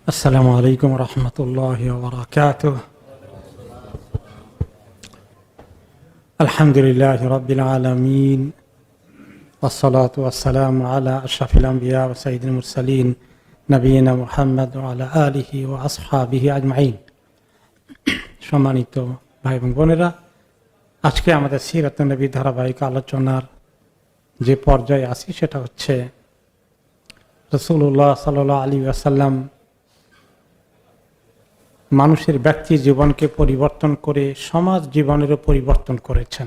السلام عليكم ورحمة الله وبركاته. الحمد لله رب العالمين والصلاة والسلام على أشرف الأنبياء وسيد المرسلين نبينا محمد وعلى آله وأصحابه أجمعين. সম্মানিত ভাই এবং বোনেরা, আজকে আমাদের সিরাত নবী ধারাবাহিক আলোচনার যে পর্যায়ে আছি সেটা হচ্ছে রাসূলুল্লাহ সাল্লাল্লাহু আলাইহি ওয়াসাল্লাম মানুষের ব্যক্তি জীবনকে পরিবর্তন করে সমাজ জীবনেরও পরিবর্তন করেছেন,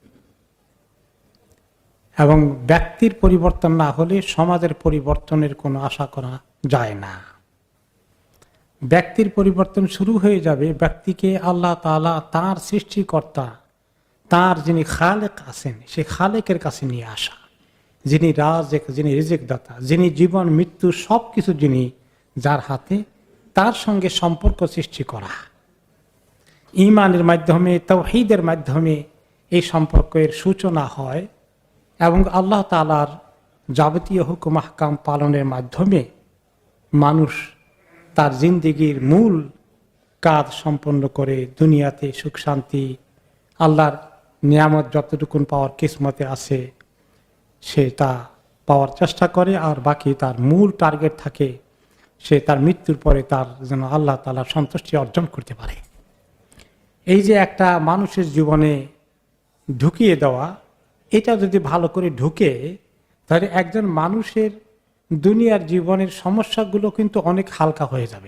এবং ব্যক্তির পরিবর্তন না হলে সমাজের পরিবর্তনের কোনো আশা করা যায় না। ব্যক্তির পরিবর্তন শুরু হয়ে যাবে ব্যক্তিকে আল্লাহ তাআলা তার সৃষ্টিকর্তা, তার যিনি খালেক আছেন সেই খালেকের কাছে নিয়ে আসা, যিনি রাজেক, যিনি রিজিক দাতা, যিনি জীবন মৃত্যু সব কিছু যিনি যার হাতে, তার সঙ্গে সম্পর্ক সৃষ্টি করা। ঈমানের মাধ্যমে, তাওহীদের মাধ্যমে এই সম্পর্কের সূচনা হয় এবং আল্লাহ তাআলার যাবতীয় হুকুম আহকাম পালনের মাধ্যমে মানুষ তার জিন্দেগির মূল কাজ সম্পন্ন করে দুনিয়াতে সুখ শান্তি, আল্লাহর নিয়ামত যতটুকুন পাওয়ার কিসমতে আছে সে তা পাওয়ার চেষ্টা করে, আর বাকি তার মূল টার্গেট থাকে সে তার মৃত্যুর পরে তার যেন আল্লাহ তাআলার সন্তুষ্টি অর্জন করতে পারে। এই যে একটা মানুষের জীবনে ঢুকিয়ে দেওয়া, এটা যদি ভালো করে ঢুকে তাহলে একজন মানুষের দুনিয়ার জীবনের সমস্যাগুলো কিন্তু অনেক হালকা হয়ে যাবে।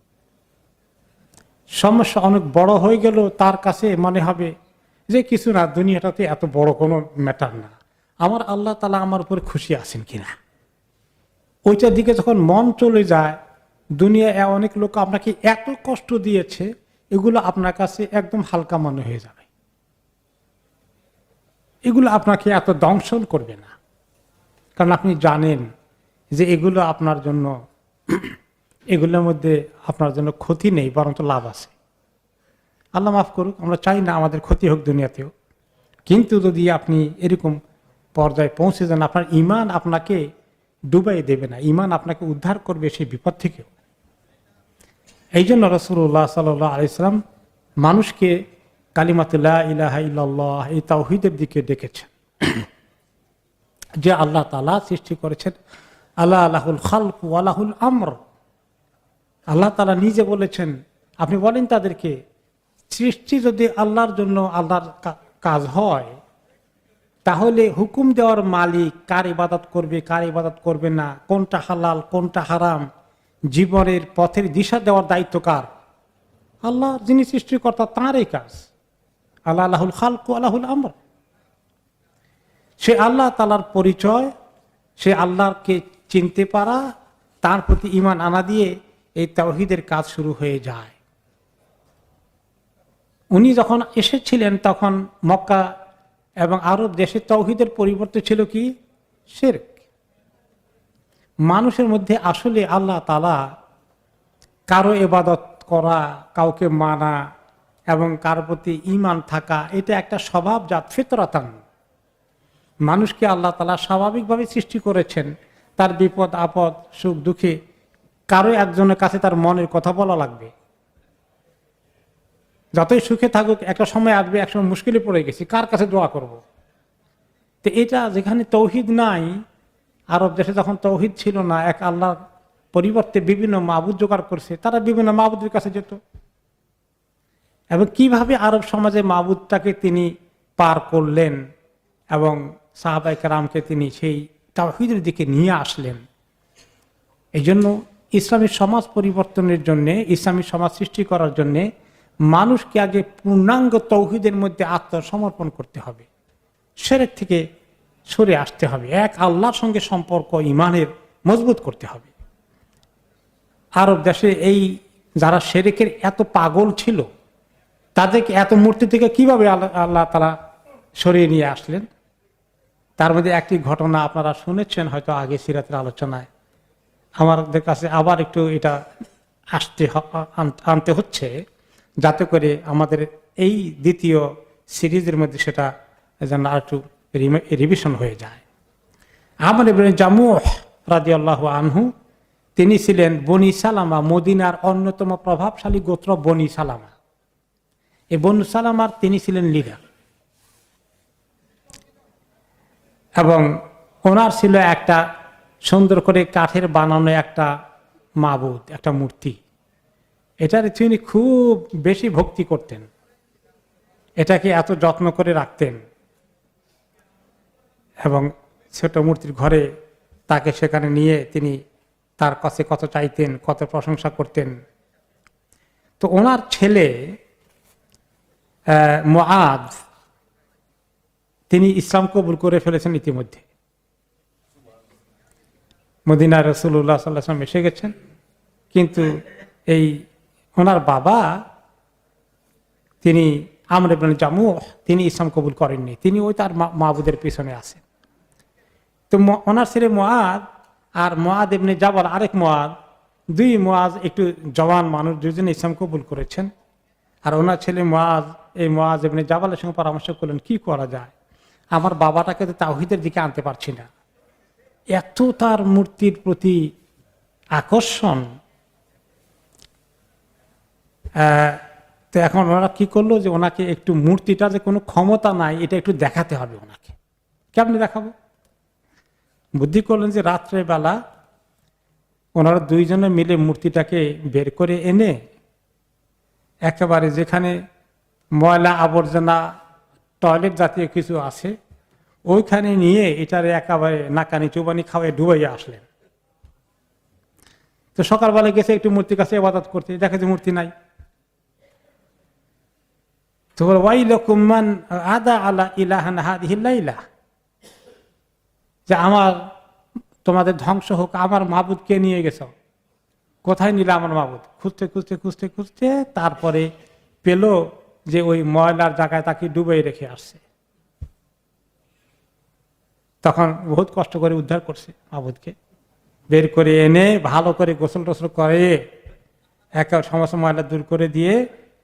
সমস্যা অনেক বড় হয়ে গেল তার কাছে মনে হবে যে কিছু না, দুনিয়াটাতে এত বড় কোনো ম্যাটার না, আমার আল্লাহ তাআলা আমার উপরে খুশি আছেন কিনা। ওইটার দিকে যখন মন চলে যায়, দুনিয়ায় অনেক লোক আপনাকে এত কষ্ট দিয়েছে, এগুলো আপনার কাছে একদম হালকা মনে হয়ে যাবে, এগুলো আপনাকে এত দংশন করবে না, কারণ আপনি জানেন যে এগুলো আপনার জন্য, এগুলোর মধ্যে আপনার জন্য ক্ষতি নেই, বরঞ্চ লাভ আছে। আল্লাহ মাফ করুক, আমরা চাই না আমাদের ক্ষতি হোক দুনিয়াতেও, কিন্তু যদি আপনি এরকম পর্যায়ে পৌঁছে যান, আপনার ঈমান আপনাকে ডুবাই দেবে না, ঈমান আপনাকে উদ্ধার করবে সেই বিপদ থেকেও। এই জন্য রাসূলুল্লাহ সাল্লাল্লাহু আলাইহি ওয়াসাল্লাম মানুষকে কালিমাতু লা ইলাহা ইল্লাল্লাহ, এই তাওহীদের দিকে ডেকেছেন, যে আল্লাহ তাআলা সৃষ্টি করেছেন, আলা লাহুল খালক ওয়া লাহুল আমর। আল্লাহ তাআলা নিজে বলেছেন, আপনি বলেন তাদেরকে, সৃষ্টি যদি আল্লাহর জন্য, আল্লাহর কাজ হয়, তাহলে হুকুম দেওয়ার মালিক, কার ইবাদত করবে কার ইবাদত করবে না, কোনটা হালাল কোনটা হারাম, জীবনের পথের দিশা দেওয়ার দায়িত্ব কার? আল্লাহ, যিনি সৃষ্টিকর্তা, তাঁরই কাজ। আল্লাহ লাহুল খালক ওয়া লাহুল আমর। সে আল্লাহ তাআলার পরিচয়, সে আল্লাহকে চিনতে পারা, তার প্রতি ঈমান আনা দিয়ে এই তাওহীদের কাজ শুরু হয়ে যায়। উনি যখন এসেছিলেন তখন মক্কা এবং আরব দেশে তাওহীদের পরিবর্তে ছিল কি? শিরক। মানুষের মধ্যে আসলে আল্লাহ তাআলা কারো ইবাদত করা, কাউকে মানা এবং কার প্রতি ঈমান থাকা, এটা একটা স্বভাবজাত, ফিতরাতান। মানুষকে আল্লাহ তাআলা স্বাভাবিকভাবে সৃষ্টি করেছেন, তার বিপদ আপদ সুখ দুঃখে কারো একজনের কাছে তার মনের কথা বলা লাগবে। যতই সুখে থাকুক, একটা সময় আসবে, একসময় মুশকিলে পড়ে গেছি, কার কাছে দোয়া করব? তো এটা যেখানে তৌহিদ নাই, আরব দেশে যখন তৌহিদ ছিল না, এক আল্লাহর পরিবর্তে বিভিন্ন মাবুদ জোগাড় করছে, তারা বিভিন্ন মাবুদের কাছে যেত। এবং কিভাবে আরব সমাজে মাবুদটাকে তিনি পার করলেন এবং সাহাবায়ে কেরামকে তিনি সেই তাওহীদের দিকে নিয়ে আসলেন। এই জন্য ইসলামী সমাজ পরিবর্তনের জন্য, ইসলামী সমাজ সৃষ্টি করার জন্য মানুষকে আগে পূর্ণাঙ্গ তৌহীদের মধ্যে আত্মসমর্পণ করতে হবে, শিরক থেকে সরে আসতে হবে, এক আল্লাহর সঙ্গে সম্পর্ক ঈমানের মজবুত করতে হবে। আরব দেশে এই যারা শিরকের এত পাগল ছিল, তাদেরকে এত মূর্তি থেকে কিভাবে আল্লাহ তাআলা সরিয়ে নিয়ে আসলেন, তার মধ্যে একটি ঘটনা আপনারা শুনেছেন হয়তো আগে সিরাতের আলোচনায়। আমাদের কাছে আবার একটু এটা আনতে হচ্ছে, যাতে করে আমাদের এই দ্বিতীয় সিরিজের মধ্যে সেটা যেন আর একটু রিভিশন হয়ে যায়। আমর ইবনে জামুহ রাদিয়াল্লাহু আনহু তিনি ছিলেন বনি সালামা, মদিনার অন্যতম প্রভাবশালী গোত্র বনি সালামা। এই বনি সালামার তিনি ছিলেন লিডার, এবং ওনার ছিল একটা সুন্দর করে কাঠের বানানো একটা মাবুদ, একটা মূর্তি। এটার তিনি খুব বেশি ভক্তি করতেন, এটাকে এত যত্ন করে রাখতেন, এবং ছোট মূর্তির ঘরে তাকে সেখানে নিয়ে তিনি তার কাছে কত চাইতেন, কত প্রশংসা করতেন। তো ওনার ছেলে মুআদ, তিনি ইসলাম কবুল করে ফেলেছেন ইতিমধ্যে। মদিনা রাসূলুল্লাহ সাল্লাল্লাহু আলাইহি ওয়াসাল্লাম এসে গেছেন, কিন্তু এই ওনার বাবা তিনি আমর ইবনে জামুহ, তিনি ইসলাম কবুল করেননি, তিনি ওই তার মাবুদের পিছনে আছেন। তো ওনার ছেলে মুআদ আর মুআদ ইবনে জাবাল আরেক মুআদ, দুই মুআজ একটু জওয়ান মানুষ, দুজনে ইসলাম কবুল করেছেন। আর ওনার ছেলে মুআজ, এই মুআজ ইবনে জাবালের সঙ্গে পরামর্শ করলেন কি করা যায়, আমার বাবাটাকে তো তাওহীদের দিকে আনতে পারছি না, এত তার মূর্তির প্রতি আকর্ষণ। তো এখন ওনারা কি করলো যে ওনাকে একটু মূর্তিটা যে কোনো ক্ষমতা নাই এটা একটু দেখাতে হবে ওনাকে। কেমনি দেখাবো? বুদ্ধি করলেন যে রাত্রে বেলা ওনারা দুইজনে মিলে মূর্তিটাকে বের করে এনে একেবারে যেখানে ময়লা আবর্জনা টয়লেট জাতীয় কিছু আছে ওইখানে নিয়ে এটারে একেবারে নাকানি চুবানি খাওয়াই ডুবাইয়া আসলেন। তো সকালবেলা গেছে একটু মূর্তির কাছে ইবাদত করতে, দেখে যে মূর্তি নাই। তো ওয়াইলাকুম মান আদা আলা ইলাহান হাদিহিল লাইলা, যে আমার তোমাদের ধ্বংস হোক, আমার মাবুদকে নিয়ে গেছ, কোথায় নিলে আমার মাবুদ? খুঁজতে খুঁজতে খুঁজতে খুঁজতে তারপরে পেল যে ওই ময়লার জায়গায় তাকে ডুবে রেখে আসছে। তখন বহুত কষ্ট করে উদ্ধার করছে মাবুদকে, বের করে এনে ভালো করে গোসল টোসল করে একে সমস্ত ময়লা দূর করে দিয়ে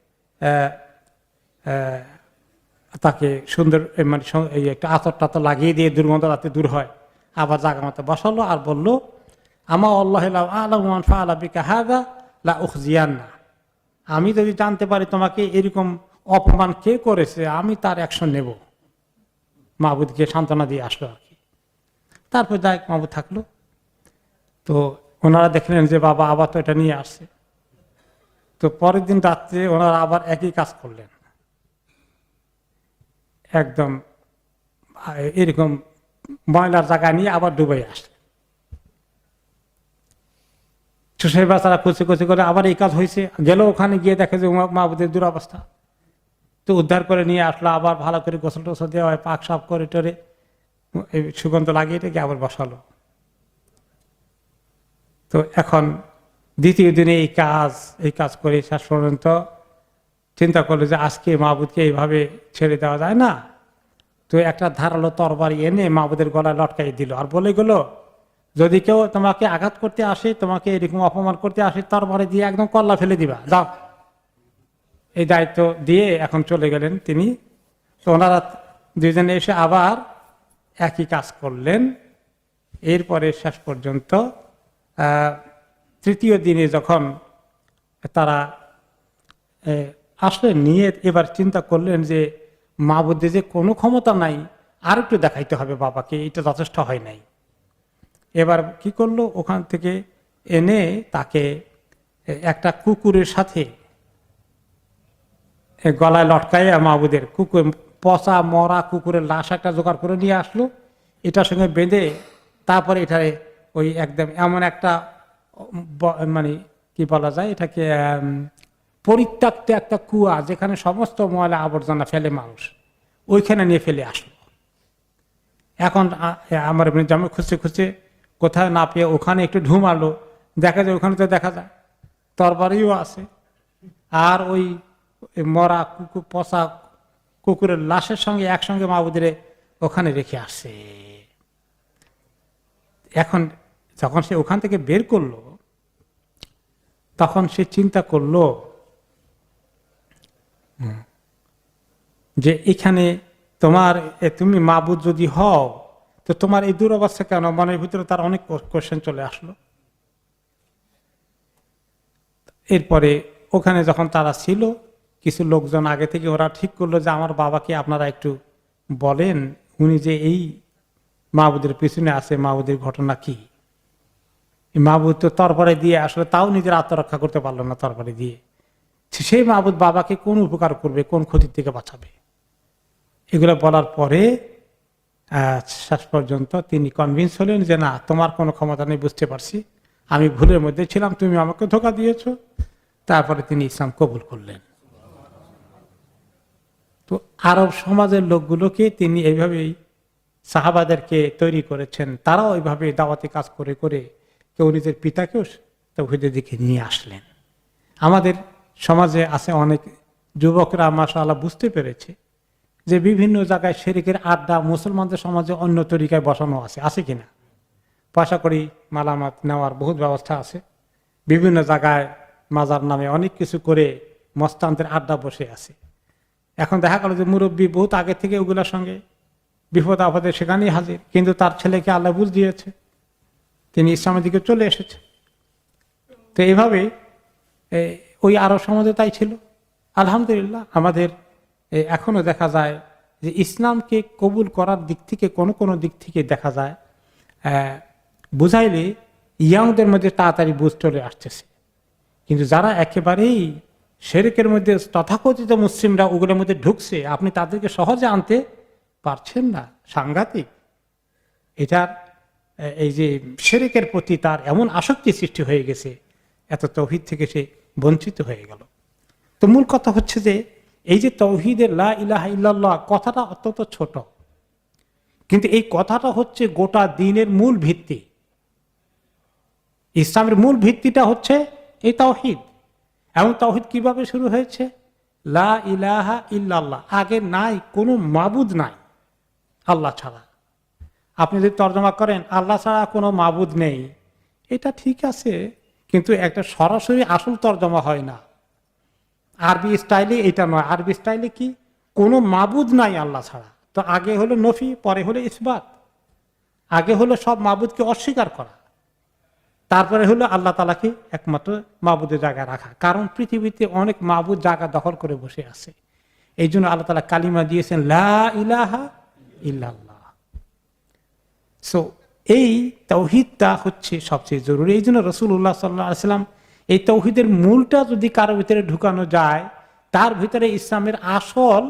তাকে সুন্দর মানে একটা আতর টাতর লাগিয়ে দিয়ে দুর্গন্ধ রাতে দূর হয়, আবার জায়গা মতো বসালো আর বললো আমা আল্লাহ আলামান ফাআলা বিকা হাযা লা উখজিয়ান্না, আমি যদি জানতে পারি তোমাকে এরকম অপমান কে করেছে আমি তার অ্যাকশন নেব। মাবুদকে সান্ত্বনা দিয়ে আসলো আর কি। তারপর যাই মাবুদ থাকলো। তো ওনারা দেখলেন যে বাবা আবার তো এটা নিয়ে আসছে। তো পরের দিন রাত্রে ওনারা আবার একই কাজ করলেন, একদম এরকম ময়লার জায়গা নিয়ে আবার ডুবাই আসলেন। সেই বাচ্চারা খুঁজে খুঁজে করে আবার এই কাজ হয়েছে, গেল ওখানে গিয়ে দেখে যে মাবুদের দুরবস্থা। তো উদ্ধার করে নিয়ে আসলো, আবার ভালো করে গোসল টোসল দেওয়া হয়, পাক সাফ করে টরে সুগন্ধ লাগিয়ে রেখে আবার বসালো। তো এখন দ্বিতীয় দিনে এই কাজ করে শেষ পর্যন্ত চিন্তা করলো যে আজকে মাবুদকে এইভাবে ছেড়ে দেওয়া যায় না। তো একটা ধারালো তরবারি এনে মাবুদের গলায় লটকাই দিল আর বলে গেল যদি কেউ তোমাকে আঘাত করতে আসে, তোমাকে এরকম অপমান করতে আসে, তরবারি দিয়ে একদম কল্লা ফেলে দিবা, যাও। এই দায়িত্ব দিয়ে এখন চলে গেলেন তিনি। তো ওনারা দুইজনে এসে আবার একই কাজ করলেন। এরপরে শেষ পর্যন্ত তৃতীয় দিনে যখন তারা আসলেন নিয়ে এবার চিন্তা করলেন যে মাবুদে যে কোনো ক্ষমতা নাই, আর একটু দেখাইতে হবে বাবাকে, এটা যথেষ্ট হয় নাই। এবার কি করলো, ওখান থেকে এনে তাকে একটা কুকুরের সাথে গলায় লটকাইয়া মাবুদের কুকুর, পচা মরা কুকুরের লাশ একটা জোগাড় করে নিয়ে আসলো, এটার সঙ্গে বেঁধে তারপরে এটারে ওই একদম এমন একটা মানে কি বলা যায় এটাকে পরিত্যক্ত একটা কুয়া যেখানে সমস্ত ময়লা আবর্জনা ফেলে মানুষ, ওইখানে নিয়ে ফেলে আসলো। এখন আমার জামে খুঁজতে খুঁজতে কোথায় না পেয়ে ওখানে একটু ঢুমালো, দেখা যায় ওখানে তো দেখা যায় তরবারিও আছে, আর ওই মরা কুকুর পচা কুকুরের লাশের সঙ্গে একসঙ্গে মাবুদের ওখানে রেখে আসছে। এখন যখন সে ওখান থেকে বের করলো তখন সে চিন্তা করলো যে এখানে তুমি মাবুদ যদি হও তো তোমার এই দুরবস্থা কেন? মনের ভিতরে তার অনেক কোশ্চেন চলে আসলো। এরপরে ওখানে যখন তারা ছিল, কিছু লোকজন আগে থেকে ওরা ঠিক করলো যে আমার বাবাকে আপনারা একটু বলেন, উনি যে এই মাহবুদের পিছনে আছে, মাহবুদের ঘটনা কি। মাহবুদ তো তরবারি দিয়ে আসলে তাও নিজের আত্মরক্ষা করতে পারলো না তরবারি দিয়ে। সেই মাহবুদ বাবাকে কোন উপকার করবে, কোন ক্ষতির থেকে বাঁচাবে, এগুলো বলার পরে শেষ পর্যন্ত তিনি কনভিন্স হলেন যে না, তোমার কোনো ক্ষমতা নেই, বুঝতে পারছি, আমি ভুলের মধ্যে ছিলাম, তুমি আমাকে ধোঁকা দিয়েছ। তারপরে তিনি ইসলাম কবুল করলেন। তো আরব সমাজের লোকগুলোকে তিনি এইভাবেই সাহাবাদেরকে তৈরি করেছেন, তারাও ওইভাবে দাওয়াতি কাজ করে করে কেউ নিজের পিতাকেও তাওহীদের দিকে নিয়ে আসলেন। আমাদের সমাজে আছে অনেক যুবকরা মাশাআল্লাহ বুঝতে পেরেছে যে বিভিন্ন জায়গায় শিরকের আড্ডা মুসলমানদের সমাজে অন্য তরিকায় বসানো আছে কিনা। পয়সা করি মালামাত নেওয়ার বহুত ব্যবস্থা আছে, বিভিন্ন জায়গায় মাজার নামে অনেক কিছু করে মস্তানদের আড্ডা বসে আছে। এখন দেখা গেল যে মুরব্বী বহুত আগে থেকে ওগুলোর সঙ্গে বিপদ আপদে সেখানেই হাজির, কিন্তু তার ছেলেকে আল্লাহ বুঝ দিয়েছে, তিনি ইসলামের দিকে চলে এসেছে। তো এইভাবে ওই আরব সমাজে তাই ছিল। আলহামদুলিল্লাহ আমাদের এখনো দেখা যায় যে ইসলামকে কবুল করার দিক থেকে কোনো দিক থেকে দেখা যায় বুঝাইলে ইয়াংদের মধ্যে তাড়াতাড়ি বুঝ চলে আসতেছে, কিন্তু যারা একেবারেই শিরকের মধ্যে তথাকথিত মুসলিমরা ওগুলোর মধ্যে ঢুকছে, আপনি তাদেরকে সহজে আনতে পারছেন না। সাংঘাতিক। এটার এই যে শিরকের প্রতি তার এমন আসক্তি সৃষ্টি হয়ে গেছে, এত তাওহীদ থেকে সে বঞ্চিত হয়ে গেল। তো মূল কথা হচ্ছে যে এই যে তাওহীদের লা ইলাহা ইল্লাল্লাহ কথাটা অত্যন্ত ছোট, কিন্তু এই কথাটা হচ্ছে গোটা দ্বীনের মূল ভিত্তি। ইসলামের মূল ভিত্তিটা হচ্ছে এই তাওহীদ। এবং তাওহীদ কিভাবে শুরু হয়েছে? লা ইলাহা ইল্লাল্লাহ, আগে নাই, কোনো মাবুদ নাই আল্লাহ ছাড়া। আপনি যদি তর্জমা করেন আল্লাহ ছাড়া কোনো মাবুদ নেই, এটা ঠিক আছে, কিন্তু একটা সরাসরি আসল তর্জমা হয় না। আরবি স্টাইলে এটা নয়। আরবি স্টাইলে কি? কোনো মাবুদ নাই আল্লাহ ছাড়া। তো আগে হলো নফি, পরে হলো ইসবাত। আগে হলো সব মাবুদকে অস্বীকার করা, তারপরে হলো আল্লাহ তাআলাকে একমাত্র মাবুদের জায়গায় রাখা। কারণ পৃথিবীতে অনেক মাবুদ জায়গা দখল করে বসে আছে। এই জন্য আল্লাহ তাআলা কালিমা দিয়েছেন লা ইলাহা ইল্লাল্লাহ। সো এই তাওহীদটা হচ্ছে সবচেয়ে জরুরি। এই জন্য রাসূলুল্লাহ সাল্লাল্লাহু আলাইহি ওয়াসাল্লাম এই তাওহীদের মূলটা যদি কারো ভিতরে ঢুকানো যায়, তার ভিতরে ইসলামের আসল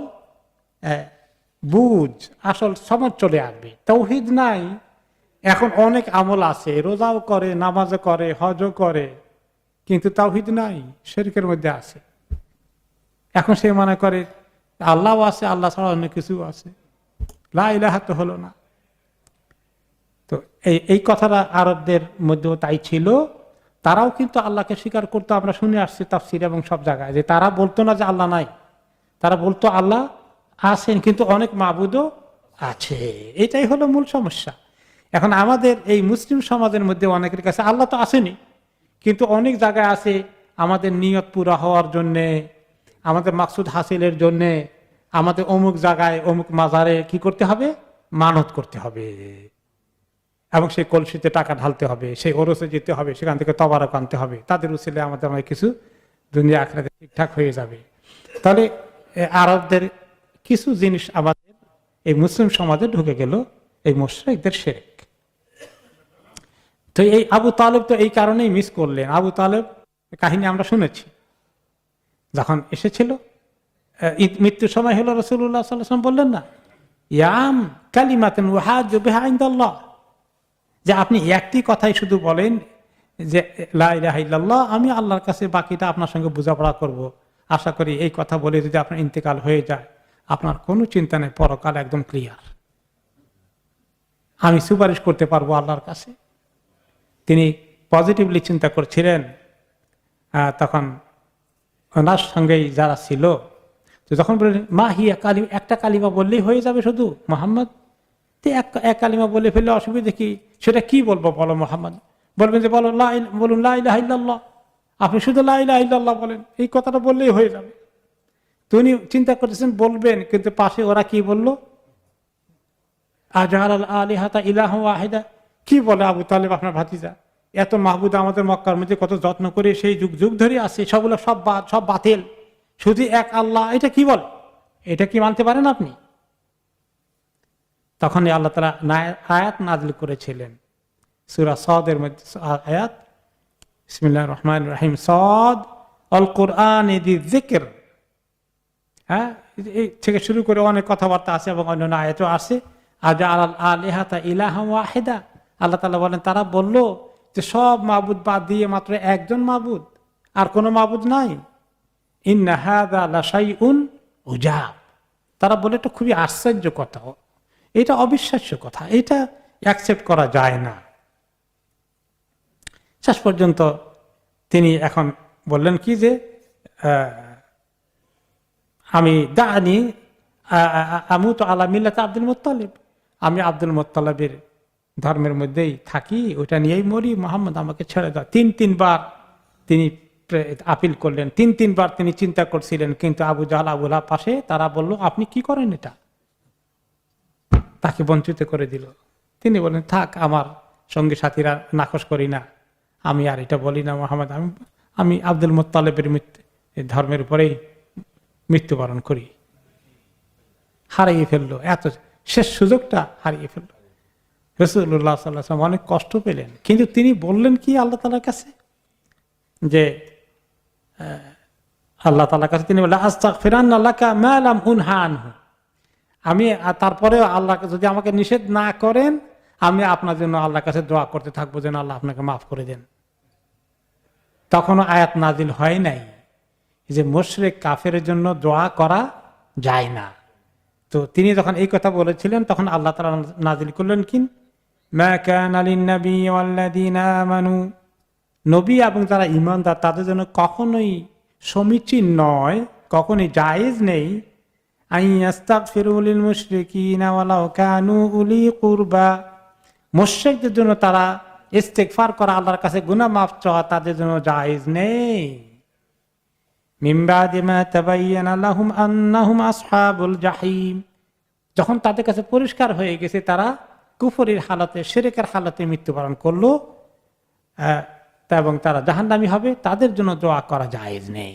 বুঝ, আসল সমাজ চলে আসবে। তাওহীদ নাই, এখন অনেক আমল আছে, রোজাও করে, নামাজও করে, হজও করে, কিন্তু তাওহীদ নাই, শিরকের মধ্যে আছে। এখন সে মনে করে আল্লাহও আছে, আল্লাহ ছাড়া অন্য কিছু আছে, লা ইলাহা তো হলো না। তো এই কথাটা আরবদের মধ্যেও তাই ছিল। তারাও কিন্তু আল্লাহকে স্বীকার করতো। আমরা শুনে আসছি তাফসীর এবং সব জায়গায় যে তারা বলতো না যে আল্লাহ নাই, তারা বলতো আল্লাহ আছেন, কিন্তু অনেক মাবুদও আছে। এটাই হলো মূল সমস্যা। এখন আমাদের এই মুসলিম সমাজের মধ্যে অনেকের কাছে আল্লাহ তো আসেনি, কিন্তু অনেক জায়গায় আছে আমাদের নিয়ত পুরা হওয়ার জন্যে, আমাদের মাকসুদ হাসিলের জন্যে, আমাদের অমুক জায়গায় অমুক মাজারে কি করতে হবে? মানত করতে হবে, এবং সেই কলসিতে টাকা ঢালতে হবে, সেই ওরসে যেতে হবে, সেখান থেকে তবারক আনতে হবে, তাদের উসিলে আমাদের অনেক কিছু দুনিয়া আখিরাতে ঠিকঠাক হয়ে যাবে। তাহলে আরবদের কিছু জিনিস আমাদের এই মুসলিম সমাজে ঢুকে গেল, এই মুশরিকদের শিরক। তো এই আবু তালেব তো এই কারণেই মিস করলেন। আবু তালেব কাহিনী আমরা শুনেছি, যখন এসেছিল মৃত্যুর সময় হলো, রাসূলুল্লাহ সাল্লাল্লাহু আলাইহি ওয়াসাল্লাম বললেন না, ইয়াম কালিমাতুন ওয়াহাজু বিহা ইনদাল্লাহ, যে আপনি একটি কথাই শুধু বলেন যে লা ইলাহা ইল্লাল্লাহ, আমি আল্লাহর কাছে বাকিটা আপনার সঙ্গে বোঝাপড়া করব। আশা করি এই কথা বলে যদি আপনার ইন্তেকাল হয়ে যায়, আপনার কোনো চিন্তা নেই, পরকাল একদম ক্লিয়ার, আমি সুপারিশ করতে পারবো আল্লাহর কাছে। তিনি পজিটিভলি চিন্তা করছিলেন। তখন ওনার সঙ্গেই যারা ছিল, তো যখন বললেন মা হিয়া কালিমা, একটা কালিমা বললেই হয়ে যাবে শুধু মোহাম্মদ, এক কালিমা বলে ফেললে অসুবিধা কি? সেটা কি বলবো বলো মোহাম্মদ? বলবেন যে বলুন লা ইলাহা ইল্লাল্লাহ, আপনি শুধু লা ইলাহা ইল্লাল্লাহ বলেন, এই কথাটা বললেই হয়ে যাবে। তো উনি চিন্তা করতেছেন বলবেন, কিন্তু পাশে ওরা কি বললো, আজআল আল আলিহাতা ইলাহা ওয়াহিদা, কি বলে আবু তালেব আপনার ভাতিজা? এত মাহবুদ আমাদের মক্কার মধ্যে কত যত্ন করে সেই যুগ যুগ ধরে আছে, সবগুলো সব বাতিল, শুধু এক আল্লাহ, এটা কি বল? এটা কি মানতে পারেন আপনি? তখন আল্লাহ তাআলা আয়াত নাযিল করেছিলেন সূরা সদের মধ্যে আয়াত, বিসমিল্লাহির রহমানির রহিম, সদ আল কোরআনে দি যিকর। হ্যাঁ, এই থেকে শুরু করে অনেক কথাবার্তা আছে এবং অন্যান্য আয়াতও আছে। আজআল আলিহাতা ইলাহা ওয়াহিদা, আল্লাহ তাআলা বলেন তারা বলল যে সব মাবুদ বাদ দিয়ে মাত্র একজন মাবুদ, আর কোনো মাবুদ নাই। ইন্না হাযা লাশাইউন উজাব, তারা বলে এটা খুবই আশ্চর্য কথা, এটা অবিশ্বাস্য কথা, এটা অ্যাকসেপ্ট করা যায় না। শেষ পর্যন্ত তিনি এখন বললেন কি যে আমি দানি আমুত আলা মিল্লাতি আব্দুল মুত্তালিব, আমি আব্দুল মুত্তালিবের ধর্মের মধ্যেই থাকি, ওটা নিয়েই মরি, মোহাম্মদ আমাকে ছেড়ে দাও। তিনবার তিনি আপিল করলেন, তিনবার তিনি চিন্তা করছিলেন, কিন্তু আবু জাহল আবু লাহাব পাশে, তারা বলল আপনি কি করেন এটা, তাকে বঞ্চিত করে দিল। তিনি বলেন থাক, আমার সঙ্গী সাথীরা নাকচ করি না, আমি আর এটা বলি না মোহাম্মদ, আমি আব্দুল মুত্তালিবের ধর্মের উপরেই মৃত্যুবরণ করি। হারিয়ে ফেললো, এত শেষ সুযোগটা হারিয়ে ফেললো। রাসূলুল্লাহ সাল্লাল্লাহু আলাইহি ওয়াসাল্লাম অনেক কষ্ট পেলেন, কিন্তু তিনি বললেন কি আল্লাহ তাআলার কাছে, যে আল্লাহ তাআলার কাছে তিনি বললেন আস্তাগফিরান্না লাকা মা লাম উনহা আনহু, আমি তারপরে আল্লাহকে যদি আমাকে নিষেধ না করেন, আমি আপনার জন্য আল্লাহর কাছে দোয়া করতে থাকবো যেন আল্লাহ আপনাকে মাফ করে দেন। তখনও আয়াত নাজিল হয় নাই যে মুশরিক কাফের জন্য দোয়া করা যায় না। তো তিনি যখন এই কথা বলেছিলেন, তখন আল্লাহ তাআলা নাজিল করলেন কি, মা কানা লিন-নবী ওয়াল্লাযীনা আমানু, নবী এবং যারা ঈমানদার তাদের জন্য কখনোই সমীচীন নয়, কখনোই জায়েজ নেই, আইয়াস্তাগফিরু লিল মুশরিকিনা ওয়ালাউ কানু উলি কুরবা, মুশরিকদের জন্য তারা ইস্তেগফার করা, আল্লাহর কাছে গুনাহ মাফ চাওয়া তাদের জন্য জায়েজ নেই। মিন বাদি মা তাবায়্যানা লাহুম আন্নাহুম আসহাবুল জাহিম, যখন তাদের কাছে পরিষ্কার হয়ে গেছে তারা কুফরির হালাতে, শিরকের হালাতে মৃত্যুবরণ করলো এবং তারা জাহান্নামী হবে, তাদের জন্য দোয়া করা জায়েজ নেই।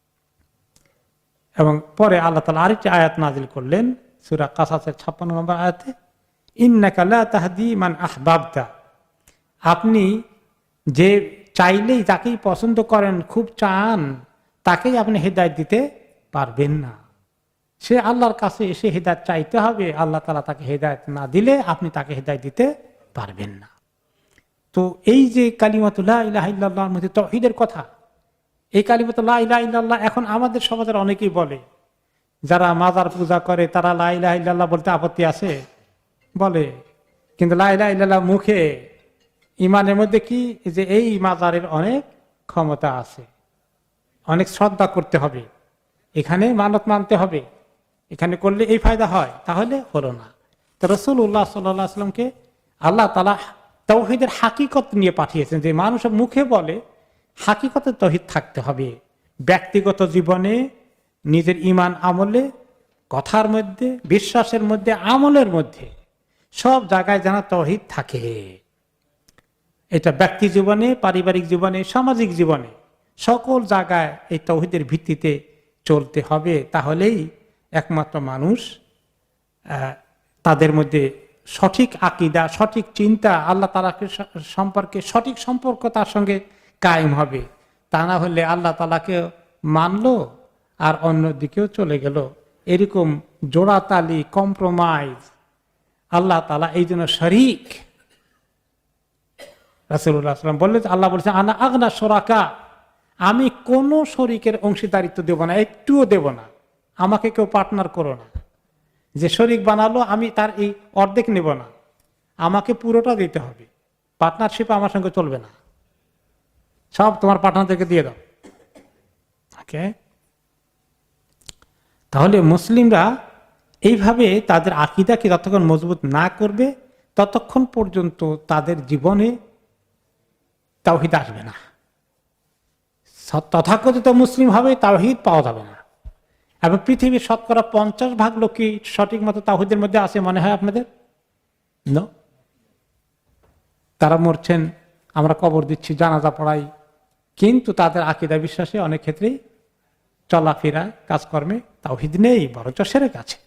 এবং পরে আল্লাহ তাআলা আরেকটি আয়াত নাজিল করলেন সূরা কাসাসের 56 নম্বর আয়াতে, ইন্নাকা লা তাহদি মান আহবাবতা, আপনি যে চাইলেই যাকেই পছন্দ করেন, খুব চান, তাকেই আপনি হেদায়েত দিতে পারবেন না। সে আল্লাহর কাছে এসে হেদায়েত চাইতে হবে, আল্লাহ তাআলা তাকে হেদায়েত না দিলে আপনি তাকে হেদায়েত দিতে পারবেন না। তো এই যে কালিমাতু লা ইলাহা ইল্লাল্লাহর মধ্যে তাওহীদের কথা, এই কালিমাতু লা ইলাহা ইল্লাল্লাহ এখন আমাদের সমাজের অনেকেই বলে, যারা মাজার পূজা করে তারা লা ইলাহা ইল্লাল্লাহ বলতে আপত্তি আছে বলে, কিন্তু লা ইলাহা ইল্লাল্লাহ মুখে, ইমানের মধ্যে কি যে এই মাজারের অনেক ক্ষমতা আছে, অনেক শ্রদ্ধা করতে হবে, এখানে মানত মানতে হবে, এখানে করলে এই ফায়দা হয়, তাহলে হলো না। তো রাসূলুল্লাহ সাল্লাল্লাহু আলাইহি ওয়াসাল্লামকে আল্লাহ তাআলা তাওহীদের হাকিকত নিয়ে পাঠিয়েছেন, যে মানুষ মুখে বলে, হাকিকতে তাওহীদ থাকতে হবে, ব্যক্তিগত জীবনে, নিজের ঈমান আমলে, কথার মধ্যে, বিশ্বাসের মধ্যে, আমলের মধ্যে, সব জায়গায় যেন তাওহীদ থাকে। এটা ব্যক্তি জীবনে, পারিবারিক জীবনে, সামাজিক জীবনে, সকল জায়গায় এই তাওহীদের ভিত্তিতে চলতে হবে। তাহলেই একমাত্র মানুষ তাদের মধ্যে সঠিক আকীদা, সঠিক চিন্তা, আল্লাহ তাআলাকে সম্পর্কে সঠিক সম্পর্ক তার সঙ্গে কায়েম হবে। তা না হলে আল্লাহ তাআলাকে মানলো আর অন্যদিকেও চলে গেল, এরকম জোড়াতালি, কম্প্রোমাইজ, আল্লাহ তাআলা এই জন্য শরীক। রাসূলুল্লাহ সাল্লাল্লাহু আলাইহি ওয়াসাল্লাম বললেন, আল্লাহ বলেছেন আনা আগনা শুরাকা, আমি কোন শরীকের অংশীদারিত্ব দেব না, একটুও দেব না, আমাকে কেউ পার্টনার করো না। যে শরীক বানালো আমি তার এই অর্ধেক নেব না, আমাকে পুরোটা দিতে হবে, পার্টনারশিপ আমার সঙ্গে চলবে না, সব তোমার পার্টনারদেরকে দিয়ে দাও। ওকে, তাহলে মুসলিমরা এইভাবে তাদের আকীদাকে যতক্ষণ মজবুত না করবে ততক্ষণ পর্যন্ত তাদের জীবনে তাওহীদ আসবে না, তথাকথিত মুসলিম হবে, তাওহীদ পাওয়া যাবে না। এবং পৃথিবীর শতকরা 50% লোক কি সঠিক মতো তাওহীদের মধ্যে আছে মনে হয় আপনাদের? তারা মরছেন আমরা কবর দিচ্ছি, জানাজা পড়াই, কিন্তু তাদের আকীদা বিশ্বাসে অনেক ক্ষেত্রেই চলাফেরা কাজকর্মে তাওহীদ নেই, বরঞ্চ শিরক আছে।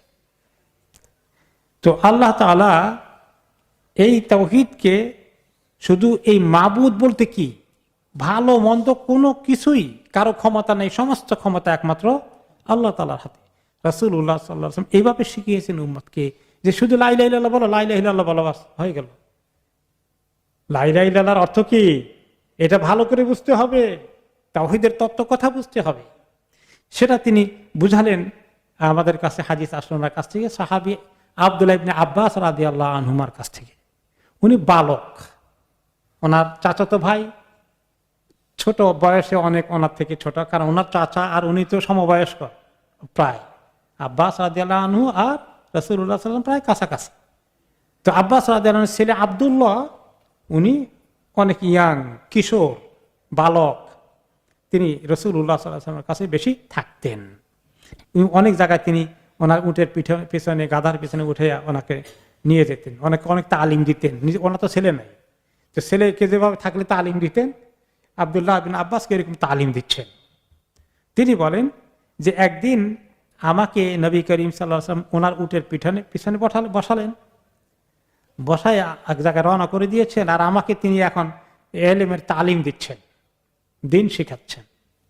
তো আল্লাহ তাআলা এই তাওহীদকে শুধু এই মাবুদ বলতে কি, ভালো মন্দ কোনো কিছুই কারো ক্ষমতা নেই, সমস্ত ক্ষমতা একমাত্র আল্লাহ তাআলার হাতে। রাসূলুল্লাহ সাল্লাল্লাহু আলাইহি ওয়াসাল্লাম এইভাবে শিখিয়েছেন উম্মতকে যে শুধু লা ইলাহা ইল্লাল্লাহ বলো, লা ইলাহা ইল্লাল্লাহ বলো, বাস হয়ে গেল। লা ইলাহা ইল্লাল্লাহর অর্থ কি এটা ভালো করে বুঝতে হবে, তাওহীদের তত্ত্ব কথা বুঝতে হবে। সেটা তিনি বুঝালেন। আমাদের কাছে হাদিস আসলো ওনার কাছ থেকে, সাহাবী আব্দুল্লাহ ইবনে আব্বাস রাদিয়াল্লাহু আনহুমার কাছ থেকে। উনি বালক, ওনার চাচাতো ভাই, ছোট বয়সে অনেক ওনার থেকে ছোট, কারণ ওনার চাচা আর উনি তো সমবয়স্ক প্রায়, আব্বাস রাদিয়াল্লাহু আনহু আর রাসূলুল্লাহ সাল্লাল্লাহু আলাইহি ওয়াসাল্লাম প্রায় কাছাকাছি। তো আব্বাস রাদিয়াল্লাহু আনহুর ছেলে আব্দুল্লাহ উনি অনেক ইয়াং, কিশোর, বালক, তিনি রাসূলুল্লাহ সাল্লাল্লাহু আলাইহি ওয়াসাল্লামের কাছে বেশি থাকতেন। অনেক জায়গায় তিনি ওনার উটের পিছনে, গাধার পিছনে উঠে ওনাকে নিয়ে যেতেন, অনেক তালিম দিতেন। ওনার তো ছেলে নাই, তো ছেলেকে যেভাবে থাকলে তালিম দিতেন, আব্দুল্লাহ বিন আব্বাসকে এরকম তালিম দিচ্ছেন। তিনি বলেন যে একদিন আমাকে নবী করিম সাল্লাল্লাহু আলাইহি ওয়াসাল্লাম ওনার উটের পিছনে বসালেন, বসায় এক জায়গায় রওনা করে দিয়েছেন, আর আমাকে তিনি এখন ইলমের তালিম দিচ্ছেন, দিন শিখাচ্ছেন।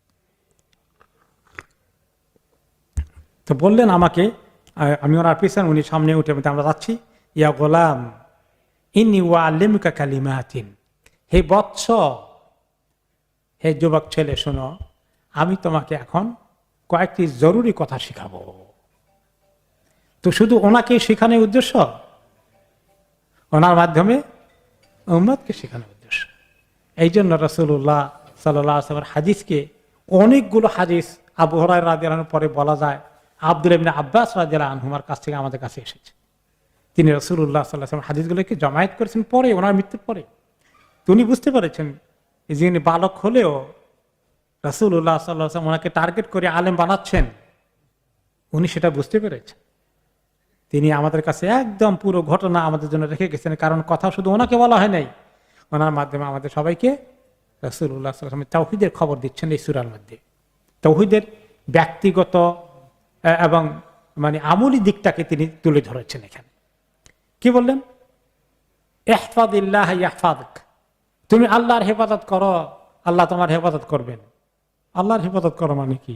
তো বললেন আমাকে, আমি ওনার পিছনে, উনি সামনে উঠে আমরা যাচ্ছি, ইয়া গোলাম ইন্নী উআল্লিমুকা কালিমাতিন, হে বৎস, হে যুবক ছেলে শোনো, আমি তোমাকে এখন কয়েকটি জরুরি কথা শিখাবো। তো শুধু ওনাকে শেখানোর উদ্দেশ্য, ওনার মাধ্যমে উম্মতকে শেখানোর উদ্দেশ্য। এই জন্য রাসূলুল্লাহ সাল্লাল্লাহু আলাইহি ওয়াসাল্লামের হাদিসকে অনেকগুলো হাদিস আবু হুরায়রা রাদিয়াল্লাহু আনহু পরে বলা যায় আব্দুল্লাহ ইবনে আব্বাস রাদিয়াল্লাহু আনহুমার কাছ থেকে আমাদের কাছে এসেছে। তিনি রাসূলুল্লাহ সাল্লাল্লাহু আলাইহি ওয়াসাল্লাম হাদিসগুলোকে জমায়েত করেছেন পরে, ওনার মৃত্যুর পরে। তিনি বুঝতে পেরেছেন যে উনি বালক হলেও রাসূলুল্লাহ সাল্লাল্লাহু আলাইহি ওয়াসাল্লাম ওনাকে টার্গেট করে আলেম বানাচ্ছেন, উনি সেটা বুঝতে পেরেছেন। তিনি আমাদের কাছে একদম পুরো ঘটনা আমাদের জন্য রেখে গেছেন, কারণ কথা শুধু ওনাকে বলা হয় নাই, ওনার মাধ্যমে আমাদের সবাইকে রাসূলুল্লাহ সাল্লাল্লাহু আলাইহি ওয়াসাল্লাম তাওহীদের খবর দিচ্ছেন এই সূরার মধ্যে। তাওহীদের ব্যক্তিগত এবং আমলি দিকটাকে তিনি তুলে ধরেছেন এখানে। কি বললেন? ইহফাযিল্লাহ ইয়াহফাযুক, তুমি আল্লাহর হেফাজত করো, আল্লাহ তোমার হেফাজত করবেন। আল্লাহর হেফাজত করো মানে কি?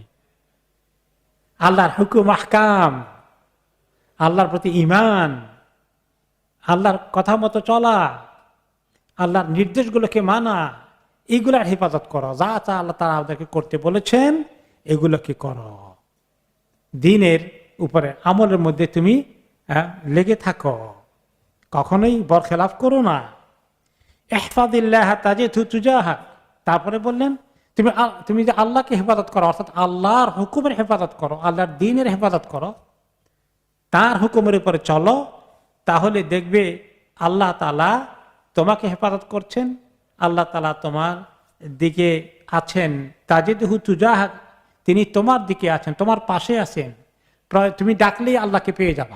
আল্লাহর হুকুম আহকাম, আল্লাহর প্রতি ঈমান, আল্লাহর কথা মতো চলা, আল্লাহর নির্দেশগুলোকে মানা, এইগুলার হেফাজত করো। যা যা আল্লাহ তাআলা আমাদেরকে করতে বলেছেন এগুলোকে করো। দ্বীনের উপরে আমলের মধ্যে তুমি লেগে থাকো, কখনোই বরখেলাফ করো না। ইহফাযিল্লাহ তাজিদহু তুজাহাক, তারপরে বললেন তুমি যে আল্লাহকে হেফাজত করো, অর্থাৎ আল্লাহর হুকুমের হেফাজত করো, আল্লাহর দ্বীনের হেফাজত করো, তার হুকুমের উপরে চলো, তাহলে দেখবে আল্লাহ তাআলা তোমাকে হেফাজত করছেন, আল্লাহ তাআলা তোমার দিকে আছেন। তাজিদহু তুজাহাক, তিনি তোমার দিকে আছেন, তোমার পাশে আছেন। তুমি ডাকলেই আল্লাহকে পেয়ে যাবা,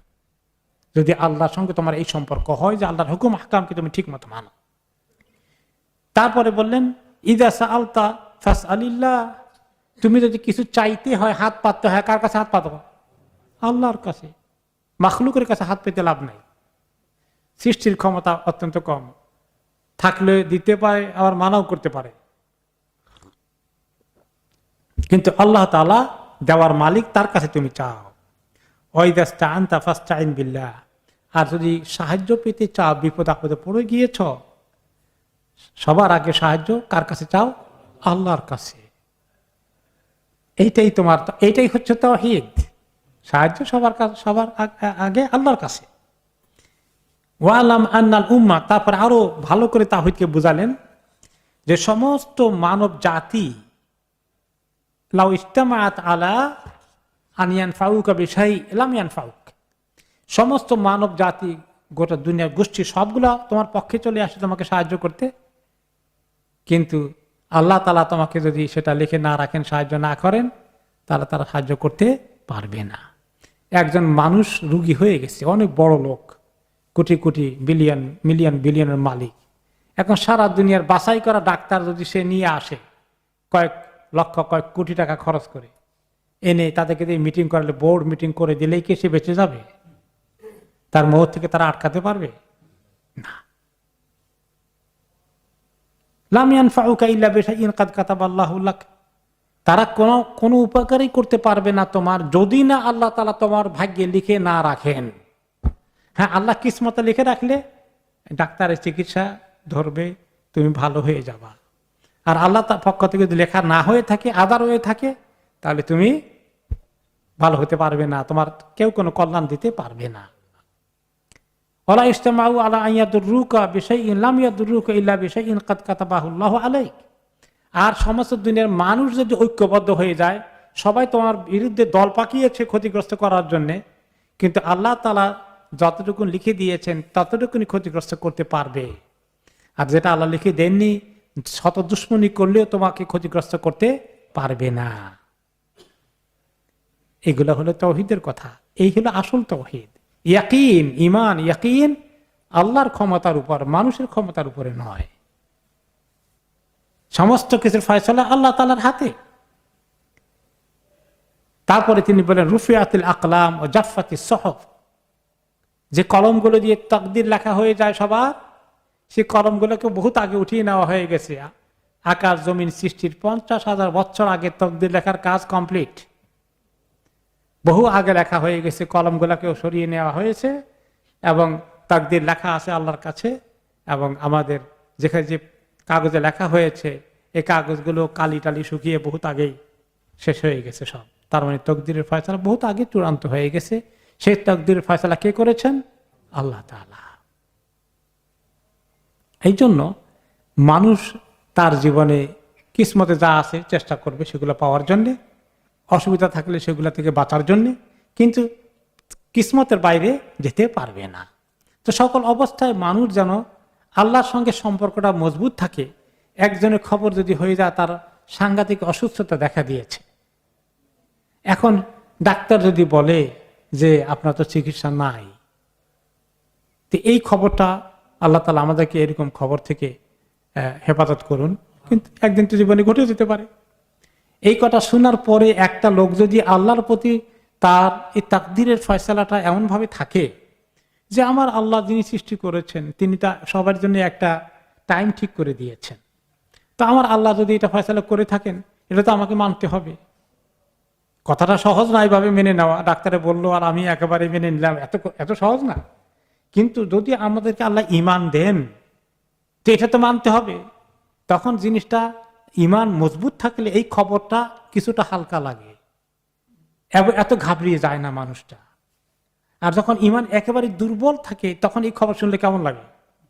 যদি আল্লাহর সঙ্গে তোমার এই সম্পর্ক হয় যে আল্লাহর হুকুম আহকামকে তুমি ঠিক মতো মানো। তারপরে বললেন ইযা সাআলতা ফাসআলিল্লাহ, তুমি যদি কিছু চাইতে হয়, হাত পাততে হয়, কার কাছে হাত পাতবো? আল্লাহর কাছে। মাখলুকের কাছে হাত পেতে লাভ নাই, সৃষ্টির ক্ষমতা অত্যন্ত কম, থাকলে দিতে পারে আবার মানাও করতে পারে, কিন্তু আল্লাহ তাআলা দেওয়ার মালিক, তার কাছে তুমি চাও। ওয়াইযা ইসতাআনতা ফাসতাইন বিল্লাহ, আর যদি সাহায্য পেতে চাও, বিপদ আপদে পড়ে গিয়েছ, সবার আগে সাহায্য কার কাছে চাও? আল্লাহর কাছে। এইটাই হচ্ছে তাওহীদ, সাহায্য সবার আগে আল্লাহর কাছে। ওয়ালাম আন্নাল উম্মাহ, তারপর আরো ভালো করে তাওহীদকে বুঝালেন যে সমস্ত মানব জাতি লাউ ইজতামাআত আলা আন ইয়ানফাউকা বিশাইইন লাম ইয়ানফাউক, সমস্ত মানব জাতি, গোটা দুনিয়ার গোষ্ঠী সবগুলা তোমার পক্ষে চলে আসে তোমাকে সাহায্য করতে, কিন্তু আল্লাহ তাআলা তোমাকে যদি সেটা লিখে না রাখেন, সাহায্য না করেন, তাহলে তারা সাহায্য করতে পারবে না। একজন মানুষ রুগী হয়ে গেছে, অনেক বড় লোক, কোটি কোটি বিলিয়ন মিলিয়ন বিলিয়নের মালিক, এখন সারা দুনিয়ার বাছাই করা ডাক্তার যদি সে নিয়ে আসে কয়েক লক্ষ কয়েক কোটি টাকা খরচ করে এনে তাদেরকে দিয়ে মিটিং করালে, বোর্ড মিটিং করে দিলেই কি সে বেঁচে যাবে? তার মৌত থেকে তারা আটকাতে পারবে না। লাম ইয়ানফাউকা ইল্লা বিশাইইন কাদ কাতাবাল্লাহু লাক, তারা কোনো উপকারই করতে পারবে না তোমার, যদি না আল্লাহ তাআলা তোমার ভাগ্যে লিখে না রাখেন। হ্যাঁ, আল্লাহ কিসমতে লিখে রাখলে ডাক্তারের চিকিৎসা ধরবে, তুমি ভালো হয়ে যাবা। আর আল্লাহ তার পক্ষ থেকে যদি লেখা না হয়ে থাকে, আদার হয়ে থাকে, তাহলে তুমি ভালো হতে পারবে না, তোমার কেউ কোনো কল্যাণ দিতে পারবে না। ওয়ালা ইজতামাউ আলা আন ইয়াদুররুকা বিশাইইন লাম ইয়াদুররুকা ইল্লা বিশাইইন কাদ কাতাবাহুল্লাহু আলাইক। আর সমস্ত দুনিয়ার মানুষ যদি ঐক্যবদ্ধ হয়ে যায়, সবাই তোমার বিরুদ্ধে দল পাকিয়েছে ক্ষতিগ্রস্ত করার জন্য, কিন্তু আল্লাহ তাআলা যতটুকু লিখে দিয়েছেন ততটুকুনি ক্ষতিগ্রস্ত করতে পারবে। আর যেটা আল্লাহ লিখে দেননি, শত দুশ্মনী করলেও তোমাকে ক্ষতিগ্রস্ত করতে পারবে না। এগুলো হলো তাওহীদের কথা। এই হলো আসল তাওহীদ, ইয়াকিন, ঈমান, ইয়াকিন আল্লাহর ক্ষমতার উপর, মানুষের ক্ষমতার উপরে নয়। সমস্ত কিছুর ফয়সালা আল্লাহ তাআলার হাতে। তারপরে তিনি বলেন রুফিআতিল আকলাম ও জাফফাতিস সুহুফ, যে কলমগুলো দিয়ে তাকদীর লেখা হয়ে যায় সবার, সেই কলমগুলোকে বহুত আগে উঠিয়ে নেওয়া হয়ে গেছে। আকাশ জমিন সৃষ্টির 50,000 বছর আগে তাকদীর লেখার কাজ কমপ্লিট, বহু আগে লেখা হয়ে গেছে। কলমগুলোকেও সরিয়ে নেওয়া হয়েছে এবং তাকদীর লেখা আছে আল্লাহর কাছে। এবং আমাদের যেখানে যে কাগজে লেখা হয়েছে, এই কাগজগুলো কালি টালি শুকিয়ে বহুত আগেই শেষ হয়ে গেছে সব। তার মানে তাকদীরের ফয়সালা বহুত আগে চূড়ান্ত হয়ে গেছে। সেই তাকদীরের ফয়সালা কে করেছেন? আল্লাহ তাআলা। এই জন্য মানুষ তার জীবনে কিসমতে যা আছে চেষ্টা করবে সেগুলো পাওয়ার জন্যে, অসুবিধা থাকলে সেগুলো থেকে বাঁচার জন্যে, কিন্তু কিসমতের বাইরে যেতে পারবে না। তো সকল অবস্থায় মানুষ যেন আল্লাহর সঙ্গে সম্পর্কটা মজবুত থাকে। একজনের খবর যদি হয়ে যায় তার সাংঘাতিক অসুস্থতা দেখা দিয়েছে, এখন ডাক্তার যদি বলে যে আপনার তো চিকিৎসা নাই, তো এই খবরটা আল্লাহ তাআলা আমাদেরকে এরকম খবর থেকে হেফাজত করুন, কিন্তু একদিন তো জীবনে ঘটে যেতে পারে। এই কথা শোনার পরে একটা লোক যদি আল্লাহর প্রতি তার এই তাকদীরের ফয়সালাটা এমনভাবে থাকে যে আমার আল্লাহ যিনি সৃষ্টি করেছেন তিনি তা সবার জন্য একটা টাইম ঠিক করে দিয়েছেন, তো আমার আল্লাহ যদি এটা ফয়সালা করে থাকেন এটা তো আমাকে মানতে হবে। কথাটা সহজ না এইভাবে মেনে নেওয়া, ডাক্তারে বললো আর আমি একেবারে মেনে নিলাম, এত সহজ না। কিন্তু যদি আমাদেরকে আল্লাহ ঈমান দেন তো এটা তো মানতে হবে। তখন জিনিসটা ঈমান মজবুত থাকলে এই খবরটা কিছুটা হালকা লাগে, এত ঘাবড়িয়ে যায় না মানুষটা। আর যখন ঈমান একেবারে দুর্বল থাকে তখন এই খবর শুনলে কেমন লাগে?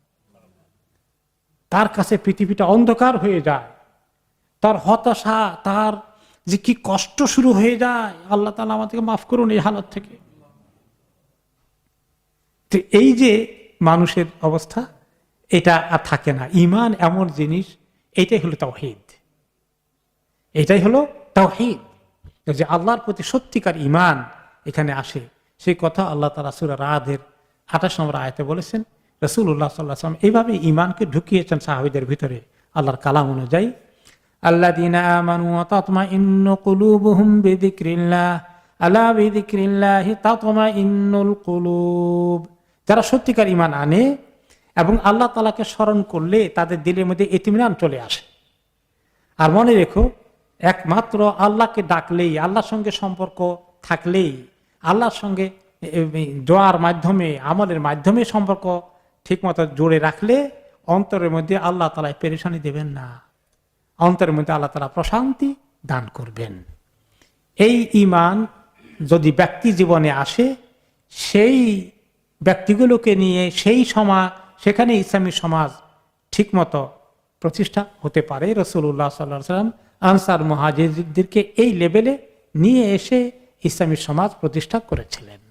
তার কাছে পৃথিবীটা অন্ধকার হয়ে যায়, তার হতাশা, তার যে কি কষ্ট শুরু হয়ে যায়। আল্লাহ তাআলা আমাদেরকে মাফ করুন এই হালত থেকে। তো এই যে মানুষের অবস্থা, এটা আর থাকে না। ঈমান এমন জিনিস, এটাই হলো তাওহীদ। এটাই হলো তাওহীদ, যে আল্লাহর প্রতি সত্যিকার ঈমান এখানে আসে। সেই কথা আল্লাহ তাআলা সূরা রাদের 28 নম্বর আয়াতে বলেছেন। রাসূলুল্লাহ সাল্লাল্লাহু আলাইহি ওয়াসাল্লাম এইভাবে ঈমানকে ঢুকিয়েছেন সাহাবীদের ভিতরে আল্লাহর কালাম অনুযায়ী। আল্লাযীনা আমানু ওয়া তাতমাইন্নু কুলুবুহুম বিযিকরিল্লাহ আলা বিযিকরিল্লাহি তাতমাইন্নুল কুলুব, যারা সত্যিকার ঈমান আনে এবং আল্লাহ তাআলাকে স্মরণ করলে তাদের দিলের মধ্যে ইতমিনান চলে আসে। আর মনে রেখো, একমাত্র আল্লাহকে ডাকলেই, আল্লাহর সঙ্গে সম্পর্ক থাকলেই, আল্লাহর সঙ্গে দোয়ার মাধ্যমে, আমলের মাধ্যমে সম্পর্ক ঠিকমতো জোরে রাখলে অন্তরের মধ্যে আল্লাহ তাআলা পেরেশানি দেবেন না, অন্তরের মধ্যে আল্লাহ তাআলা প্রশান্তি দান করবেন। এই ঈমান যদি ব্যক্তি জীবনে আসে, সেই ব্যক্তিগুলোকে নিয়ে সেই সমাজ, সেখানে ইসলামী সমাজ ঠিকমতো প্রতিষ্ঠা হতে পারে। রাসূলুল্লাহ সাল্লাল্লাহু আলাইহি ওয়াসাল্লাম আনসার মুহাজিরদেরকে এই লেভেলে নিয়ে এসে ইসলামী সমাজ প্রতিষ্ঠা করেছিলেন।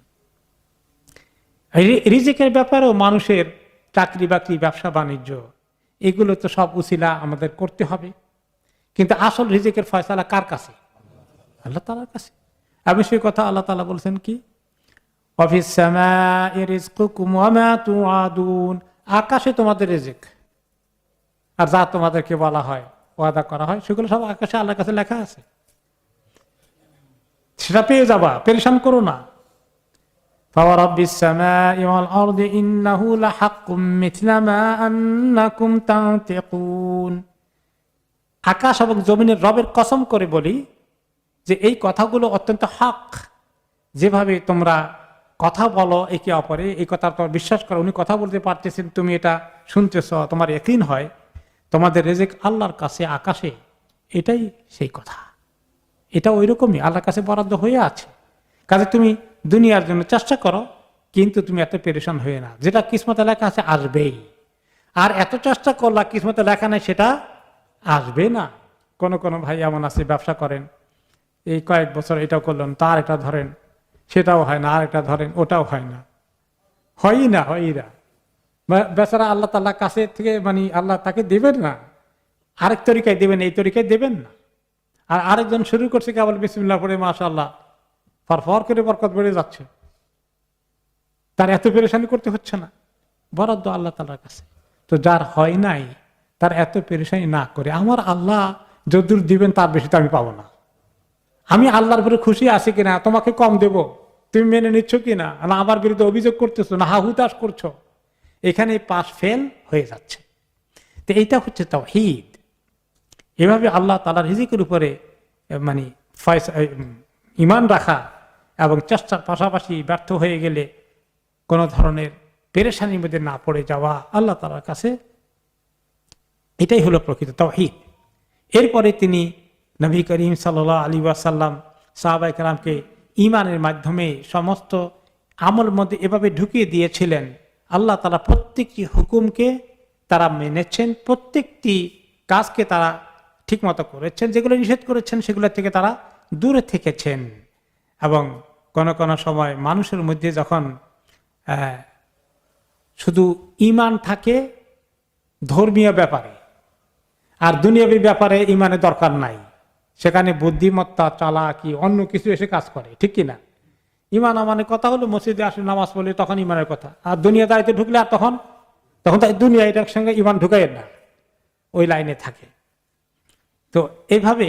রিজিকের ব্যাপারেও মানুষের চাকরি বাকরি, ব্যবসা বাণিজ্য, এগুলো তো সব উসিলা আমাদের করতে হবে, কিন্তু আসল রিজিকের ফয়সালা কার কাছে? আল্লাহ তাআলার কাছে। আমি সেই কথা আল্লাহ তাআলা বলছেন কি, ওয়াফিস সামাই রিজকুকুম ওয়া মা তুআদুন, আকাশে তোমাদের রিজিক, আর যা তোমাদেরকে বলা হয়, ওয়াদা করা হয়, সেগুলো সব আকাশে আল্লাহর কাছে লেখা আছে, সেটা পেয়ে যাবা, পেরেশান করো না। ফাওয়ারাব্বিস সামাই ওয়াল আরদি ইন্নাহু লাহাক্কুম মিথলা মা আন্নাকুম তানতিকুন। আকাশ এবং জমিনের রবের কসম করে বলি যে এই কথাগুলো অত্যন্ত হক। যেভাবে তোমরা কথা বলো একে অপরে, এই কথা তোমার বিশ্বাস করো, উনি কথা বলতে পারতেছেন, তুমি এটা শুনতেছ, তোমার ইয়াকিন হয়, তোমাদের রিজিক আল্লাহর কাছে আকাশে, এটাই সেই কথা। এটা ওই রকমই আল্লাহর কাছে বরাদ্দ হয়ে আছে। কাজে তুমি দুনিয়ার জন্য চেষ্টা করো, কিন্তু তুমি এত পেরেশান হয়ে না, যেটা কিসমতে লেখা আছে আসবেই। আর এত চেষ্টা করলা, কিসমতে লেখা নাই, সেটা আসবে না। কোন কোন ভাই এমন আছে, ব্যবসা করেন, এই কয়েক বছর এটাও করলেন, তার এটা ধরেন, সেটাও হয় না, আর একটা ধরেন, ওটাও হয় না, হয়ই না। বেচারা আল্লাহ তাআলার কাছে থেকে মানে আল্লাহ তাকে দেবেন না, আরেক তরিকায় দেবেন, এই তরিকায় দেবেন না। আর আরেকজন শুরু করছে কেবল বিসমিল্লাহ পড়ে, মাশাআল্লাহ ফরফর করে বরকত বেড়ে যাচ্ছে, তার এত পেরেশানি করতে হচ্ছে না, বরাদ্দ আল্লাহ তাআলার কাছে। তো যার হয় নাই, তার এত পেরেশানি না করে, আমার আল্লাহ যদুর দিবেন তার বেশি তো আমি পাবো না, আমি আল্লাহর উপরে খুশি আছি কিনা, তোমাকে কম দেব, তুমি মেনে নিচ্ছ কিনা, না আমার বিরুদ্ধে অভিযোগ করতেছো, না হাহুতাশ করছো, এখানে পাশ ফেল হয়ে যাচ্ছে। তো এইটা হচ্ছে তাওহীদ। এভাবে আল্লাহ তাআলার রিজিকের উপরে মানে ঈমান রাখা এবং চেষ্টার পাশাপাশি ব্যর্থ হয়ে গেলে কোন ধরনের পেরেশানির মধ্যে না পড়ে যাওয়া আল্লাহ তাআলার কাছে, এটাই হলো প্রকৃত তাওহীদ। এরপরে তিনি নবী করিম সাল্লাল্লাহু আলাইহি ওয়াসাল্লাম সাহাবায়ে কেরামকে ঈমানের মাধ্যমে সমস্ত আমল মধ্যে এভাবে ঢুকিয়ে দিয়েছিলেন, আল্লাহ তাআলা প্রত্যেকটি হুকুমকে তারা মেনেছেন, প্রত্যেকটি কাজকে তারা ঠিকমতো করেছেন, যেগুলো নিষেধ করেছেন সেগুলো থেকে তারা দূরে থেকেছেন। এবং কোন কোন সময় মানুষের মধ্যে যখন শুধু ঈমান থাকে ধর্মীয় ব্যাপারে, আর দুনিয়াবী ব্যাপারে ঈমানের দরকার নাই, সেখানে বুদ্ধিমত্তা, চালাকি, অন্য কিছু এসে কাজ করে, ঠিক কিনা? ঈমান আমানের কথা হলো মসজিদে আসলে নামাজ পড়লে তখন ঈমানের কথা, আর দুনিয়া দায়িত্বে ঢুকলে আর তখন তাই দুনিয়া এটার সঙ্গে ঈমান ঢুকাই না, ওই লাইনে থাকে। তো এইভাবে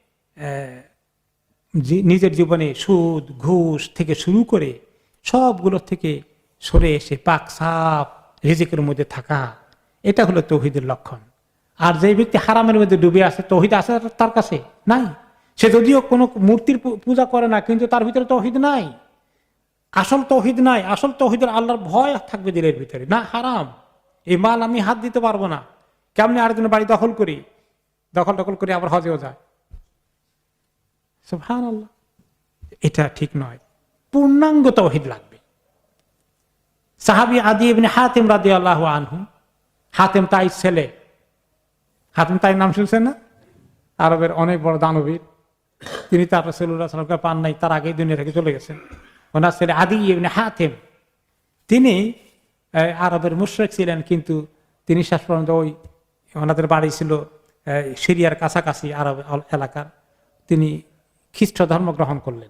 নিজের জীবনে সুদ ঘুষ থেকে শুরু করে সবগুলো থেকে সরে এসে পাক সাফ রিজিকের মধ্যে থাকা, এটা হলো তৌহিদের লক্ষণ। আর যে ব্যক্তি হারামের মধ্যে ডুবে আছে, তৌহিদ আছে তার কাছে নাই। সে যদিও কোনো মূর্তির পূজা করে না, কিন্তু তার ভিতরে তৌহিদ নাই, আসল তৌহিদ নাই। আসল তৌহিদের আল্লাহর ভয় থাকবে দিলের ভিতরে, না হারাম, এই মাল আমি হাত দিতে পারবো না, কেমনি আরেকজনের বাড়ি দখল করি আবার হজেও যায়, সুবহানাল্লাহ, এটা ঠিক নয়। পূর্ণাঙ্গ তাওহীদ লাগবে। সাহাবী আদী ইবনে হাতিম রাদিয়াল্লাহু আনহু, হাতিম তাই ছেলে, হাতিম তাই নাম শুনছেন না? আরবের অনেক বড় দানবীর, তিনি তার রাসূলুল্লাহ সাল্লাল্লাহু আলাইহি ওয়াসাল্লামকে পান নাই, তার আগেই দুনিয়া থেকে চলে গেছেন। ওনার ছেলে আদী ইবনে হাতিম, তিনি আরবের মুশরিক ছিলেন, কিন্তু তিনি শেষ পর্যন্ত ওই ওনাদের বাড়ি ছিল সিরিয়ার কাছাকাছি আরব এলাকার, তিনি খ্রিস্ট ধর্ম গ্রহণ করলেন।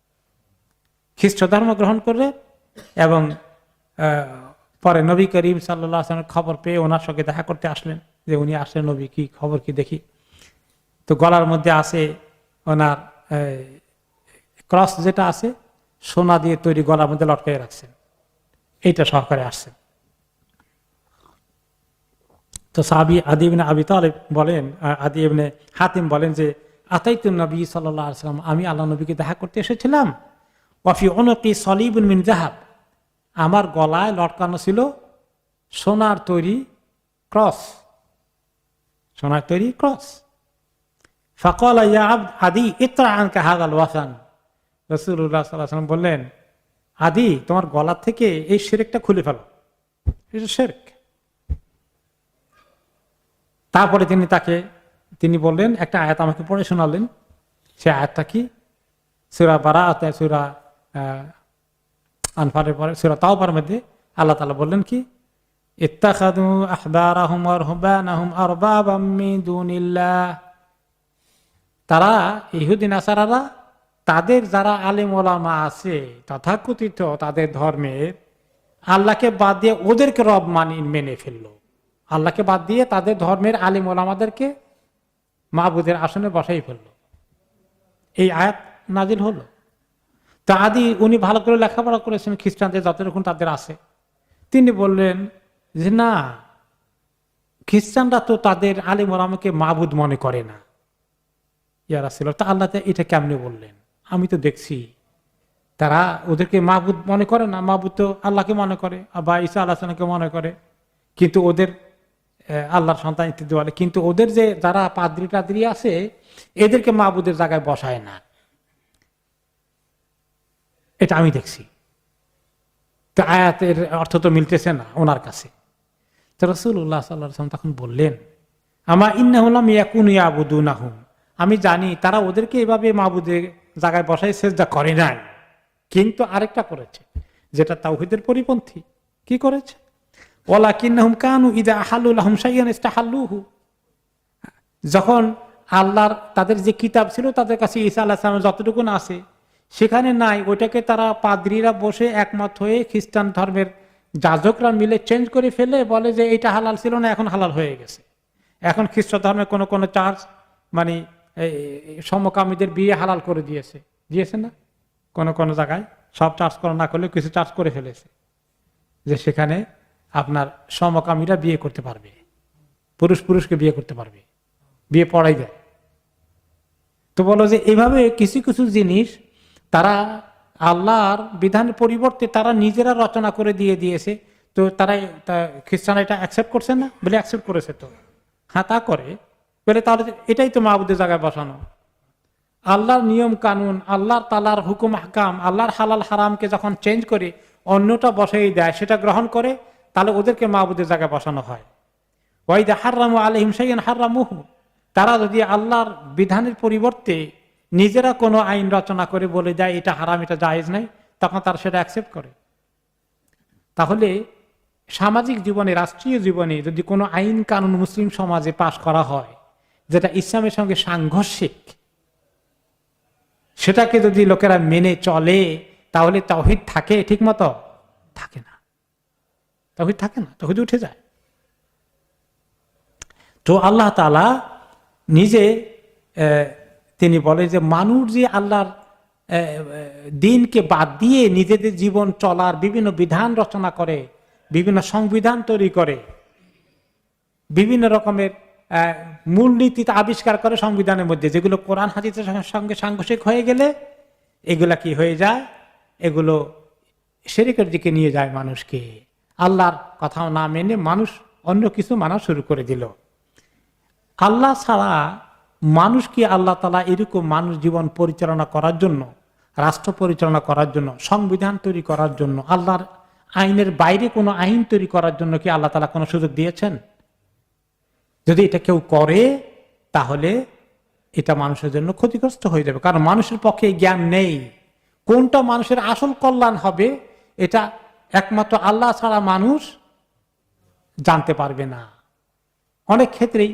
এবং পরে নবী করিম সাল্লাল্লাহু আলাইহি ওয়াসাল্লামের খবর পেয়ে ওনার সঙ্গে দেখা করতে আসলেন, যে উনি আসলেন, নবী কি খবর, কি দেখি। তো গলার মধ্যে আছে ওনার ক্রস, যেটা আছে সোনা দিয়ে তৈরি, গলার মধ্যে লটকাই রাখছেন, এইটা সহকারে আসছেন। তো সাহাবী আদী ইবনে আবি তালিব বলেন, আদী ইবনে হাতিম বলেন যে আতাইতুন নবী সাল্লাল্লাহু আলাইহি ওয়াসাল্লাম, আমি আল্লাহ নবীকে দেখা করতে এসেছিলাম, ওয়াফি উনুকি সলিবুন মিন যাহাব, আমার গলায় লটকানো ছিল সোনার তৈরি ক্রস, ফাকালা ইয়া আদী ইতরা আনকা হাযাল ওয়াসান, রাসূলুল্লাহ সাল্লাল্লাহু আলাইহি ওয়াসাল্লাম বললেন, আদী তোমার গলা থেকে এই শিরকটা খুলে ফেলো, এটা শিরক। তারপরে তিনি বললেন, একটা আয়াত আমাকে পড়ে শোনালেন। সে আয়াতটা কি? সূরা বারাআত, সূরা আনফালের পরে সূরা তাওবার মধ্যে আল্লাহ তাআলা বললেন কি, ইত্তাখাযু আহবারাহুম ওয়া রুহবানাহুম আরবাবাম মিন দুনিল্লাহ, তারা ইহুদি নাসারারা তাদের যারা আলেম ওলামা আছে তথাকথিত তাদের ধর্মের, আল্লাহকে বাদ দিয়ে ওদেরকে রব মেনে ফেললো। আল্লাহকে বাদ দিয়ে তাদের ধর্মের আলিম ওলামাদেরকে মাবুদের আসনে বসাই ফেললো। এই আয়াত নাজিল হলো। তা আদি উনি ভালো করে লেখাপড়া করেছেন, খ্রিস্টানদের যতটুকু তাদের আছে। তিনি বললেন যে না, খ্রিস্টানরা তো তাদের আলিম ওলামাকে মাবুদ মনে করে না। ইয়া রাসূলুল্লাহ, তা আল্লাহ এটা কেমনে বললেন? আমি তো দেখছি তারা ওদেরকে মাবুদ মনে করে না, মাবুদ তো আল্লাহকে মনে করে বা ঈসা আলাইহিস সালামকে মনে করে, কিন্তু ওদের আল্লাহর সন্তান ইত্যাদি বলে, কিন্তু ওদের যে যারা পাদ্রী টাদ্রী আছে এদেরকে মাবুদের জায়গায় বসায় না। এটা আমি দেখছি। তো আয়াতের অর্থ তো মিলতেছে না ওনার কাছে। তো রাসূলুল্লাহ সাল্লাল্লাহু আলাইহি ওয়াসাল্লাম তখন বললেন, আমা ইন্নাহুম লাম ইয়াকুনু ইয়াবুদুনাহুম, আমি জানি তারা ওদেরকে এভাবে মাবুদের জায়গায় বসাই সেজদা করে নাই, কিন্তু আরেকটা করেছে যেটা তাওহীদের পরিপন্থী। কি করেছে? ওয়ালাকিন্নাহুম কানু ইযা আহাল্লু লাহুম শাইআন ইস্তাহাল্লুহু, যখন আল্লাহর তাদের যে কিতাব ছিল তাদের কাছে ঈসা আলাইহিস সালামের যতটুকু আছে সেখানে নাই, ওইটাকে তারা পাদ্রীরা বসে একমত হয়ে খ্রিস্টান ধর্মের যাজকরা মিলে চেঞ্জ করে ফেলে বলে যে এটা হালাল ছিল না, এখন হালাল হয়ে গেছে। এখন খ্রিস্ট ধর্মের কোন কোন চার্চ মানে সমকামীদের বিয়ে হালাল করে দিয়েছে না কোন কোন জায়গায়, সব চার্জ করা না করলেও কিছু চার্জ করে ফেলেছে যে সেখানে আপনার সমকামীরা বিয়ে করতে পারবে, পুরুষ পুরুষকে বিয়ে করতে পারবে, বিয়ে পড়াই দেয়। তো বলো যে এইভাবে কিছু কিছু জিনিস তারা আল্লাহর বিধানের পরিবর্তে তারা নিজেরা রচনা করে দিয়েছে। তো তারা খ্রিস্টান এটা অ্যাকসেপ্ট করছে না বলে অ্যাকসেপ্ট করেছে, তো হ্যাঁ তা করে বলে, তাহলে এটাই তো মাবুদের জায়গায় বসানো। আল্লাহর নিয়ম কানুন, আল্লাহর তালার হুকুম হাকাম, আল্লাহর হালাল হারামকে যখন চেঞ্জ করে অন্যটা বসাই দেয়, সেটা গ্রহণ করে, তাহলে ওদেরকে মাবুদের জায়গায় বসানো হয়। ওয়াইদা হাররামু আলাইহিম শাইআন হাররামুহু, তারা যদি আল্লাহর বিধানের পরিবর্তে নিজেরা কোনো আইন রচনা করে বলে দেয় এটা হারাম, এটা জায়েজ নাই, তখন তারা সেটা অ্যাকসেপ্ট করে। তাহলে সামাজিক জীবনে, রাষ্ট্রীয় জীবনে যদি কোনো আইন কানুন মুসলিম সমাজে পাশ করা হয় যেটা ইসলামের সঙ্গে সাংঘর্ষিক, সেটাকে যদি লোকেরা মেনে চলে তাহলে তাওহীদ থাকে? ঠিক মতো থাকে না, তাওহীদ থাকে না, তাওহীদ উঠে যায়। তো আল্লাহ তাআলা নিজে তিনি বলে যে মানুষ যে আল্লাহর দিনকে বাদ দিয়ে নিজেদের জীবন চলার বিভিন্ন বিধান রচনা করে, বিভিন্ন সংবিধান তৈরি করে, বিভিন্ন রকমের মূলনীতি আবিষ্কার করে সংবিধানের মধ্যে, যেগুলো কোরআন হাদিসের সঙ্গে সাংঘর্ষিক হয়ে গেলে এগুলা কি হয়ে যায়? এগুলো শিরকের দিকে নিয়ে যায় মানুষকে। আল্লাহর কথাও না মেনে মানুষ অন্য কিছু মানা শুরু করে দিল। আল্লাহ ছাড়া মানুষ কি আল্লাহ তাআলা এরকম মানুষ জীবন পরিচালনা করার জন্য, রাষ্ট্র পরিচালনা করার জন্য, সংবিধান তৈরি করার জন্য, আল্লাহর আইনের বাইরে কোনো আইন তৈরি করার জন্য কি আল্লাহ তাআলা কোনো সুযোগ দিয়েছেন? যদি এটা কেউ করে তাহলে এটা মানুষের জন্য ক্ষতিগ্রস্ত হয়ে যাবে, কারণ মানুষের পক্ষে জ্ঞান নেই। কোনটা মানুষের আসল কল্যাণ হবে এটা একমাত্র আল্লাহ ছাড়া মানুষ জানতে পারবে না। অনেক ক্ষেত্রেই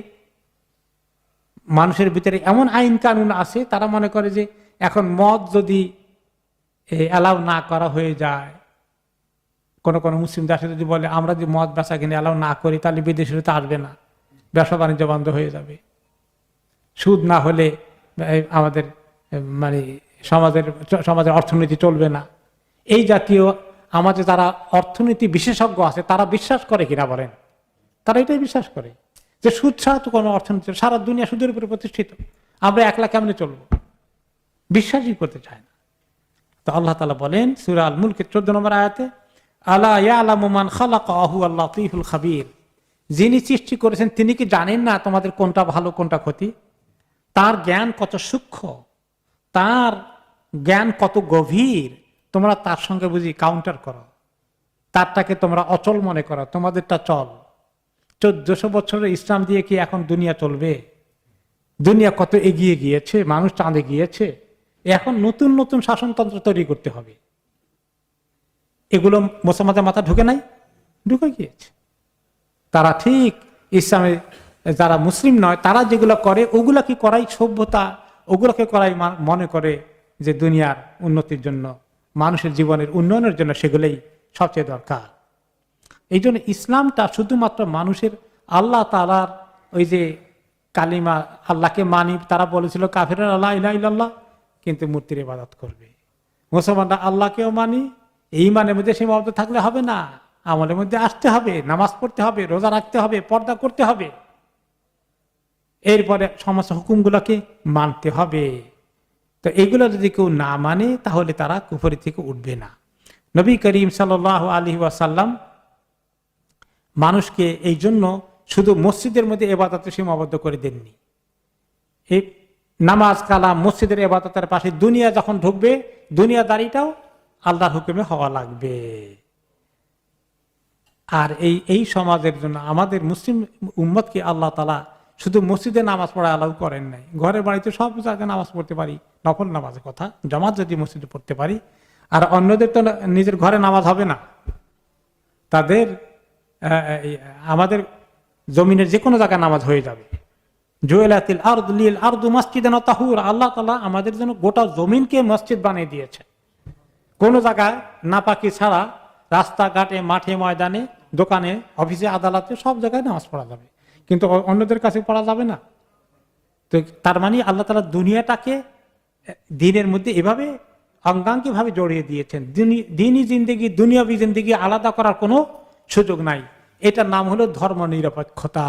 মানুষের ভিতরে এমন আইন কানুন আছে, তারা মনে করে যে এখন মদ যদি অ্যালাউ না করা হয়ে যায়, কোন কোন মুসলিম দেশে যদি বলে আমরা যদি মদ বেচা কিনে অ্যালাউ না করি তাহলে বিদেশিরা তো আসবে না, ব্যবসা বাণিজ্য বন্ধ হয়ে যাবে, সুদ না হলে আমাদের মানে সমাজের অর্থনীতি চলবে না। এই জাতীয় আমাদের যারা অর্থনীতি বিশেষজ্ঞ আছে তারা বিশ্বাস করে কিনা বলেন? তারা এটাই বিশ্বাস করে যে সুদ ছাড়া তো কোনো অর্থনীতি, সারা দুনিয়া সুদের উপরে প্রতিষ্ঠিত, আমরা একলা কেমনে চলবো? বিশ্বাসই করতে চায় না। তো আল্লাহ তাআলা বলেন সূরা আল মুলকের 14 নম্বর আয়াতে, আলা ইয়ালামু মান খালাকা ওয়া হুয়াল লাতীফুল খাবীর, যিনি সৃষ্টি করেছেন তিনি কি জানেন না তোমাদের কোনটা ভালো কোনটা ক্ষতি? তার জ্ঞান কত সূক্ষ্ম, তার জ্ঞান কত গভীর, তোমরা তার সঙ্গে বুঝি কাউন্টার করো, তারটাকে তোমরা অচল মনে করো, তোমাদেরটা চল। 1400 বছরের ইসলাম দিয়ে কি এখন দুনিয়া চলবে? দুনিয়া কত এগিয়ে গিয়েছে, মানুষ চাঁদে গিয়েছে, এখন নতুন নতুন শাসনতন্ত্র তৈরি করতে হবে। এগুলো মুসলমানদের মাথা ঢুকে নাই? ঢুকে গিয়েছে। তারা ঠিক ইসলামে যারা মুসলিম নয় তারা যেগুলো করে ওগুলা কি করাই সভ্যতা, ওগুলোকে করাই মনে করে যে দুনিয়ার উন্নতির জন্য, মানুষের জীবনের উন্নয়নের জন্য সেগুলোই সবচেয়ে দরকার। এই জন্য ইসলামটা শুধুমাত্র মানুষের আল্লাহ তাআলার ওই যে কালিমা, আল্লাহকে মানি, তারা বলেছিল কাফিররা লা ইলাহা ইল্লাল্লাহ, কিন্তু মূর্তির ইবাদত করবে। মুসলমানরা আল্লাহকেও মানি, এই ইমানের মধ্যে সীমাবদ্ধ থাকলে হবে না, আমলের মধ্যে আসতে হবে, নামাজ পড়তে হবে, রোজা রাখতে হবে, পর্দা করতে হবে, এরপরে সমস্ত হুকুমগুলোকে মানতে হবে। তো এগুলো যদি কেউ না মানে তাহলে তারা কুফরি থেকে উঠবে না। নবী করিম সাল্লাল্লাহু আলাইহি ওয়াসাল্লাম মানুষকে এই জন্য শুধু মসজিদের মধ্যে ইবাদতে সীমাবদ্ধ করে দেননি। এই নামাজ কালাম মসজিদের ইবাদতের পাশে দুনিয়া যখন ঢুকবে, দুনিয়াদারিটাও আল্লাহর হুকুমে হওয়া লাগবে। আর এই সমাজের জন্য আমাদের মুসলিম উম্মতকে আল্লাহ তাআলা শুধু মসজিদে নামাজ পড়া অ্যালাউ করেন নাই, ঘরের বাড়িতে সব জায়গায় নামাজ পড়তে পারি, নফল নামাজের কথা, জামাত যদি মসজিদে পড়তে পারি। আর অন্যদের তো নিজের ঘরে নামাজ হবে না, তাদের আমাদের জমিনের যে কোনো জায়গায় নামাজ হয়ে যাবে। জুইলাতিল আরদু লিল আরদু মাসজিদান ওয়া তাহুরা, আল্লাহ তাআলা আমাদের জন্য গোটা জমিনকে মসজিদ বানিয়ে দিয়েছে। কোন জায়গায় নাপাকি ছাড়া রাস্তাঘাটে, মাঠে, ময়দানে, দোকানে, অফিসে, আদালতে সব জায়গায় নামাজ পড়া যাবে, কিন্তু অন্যদের কাছে পড়া যাবে না। তো তার মানে আল্লাহ তাআলা দুনিয়াটাকে দিনের মধ্যে এভাবে অঙ্গাঙ্গি ভাবে জড়িয়ে দিয়েছেন। দিনই জিন্দেগি, দুনিয়াবি জিন্দেগি আলাদা করার কোনো সুযোগ নাই। এটার নাম হলো ধর্ম নিরপেক্ষতা।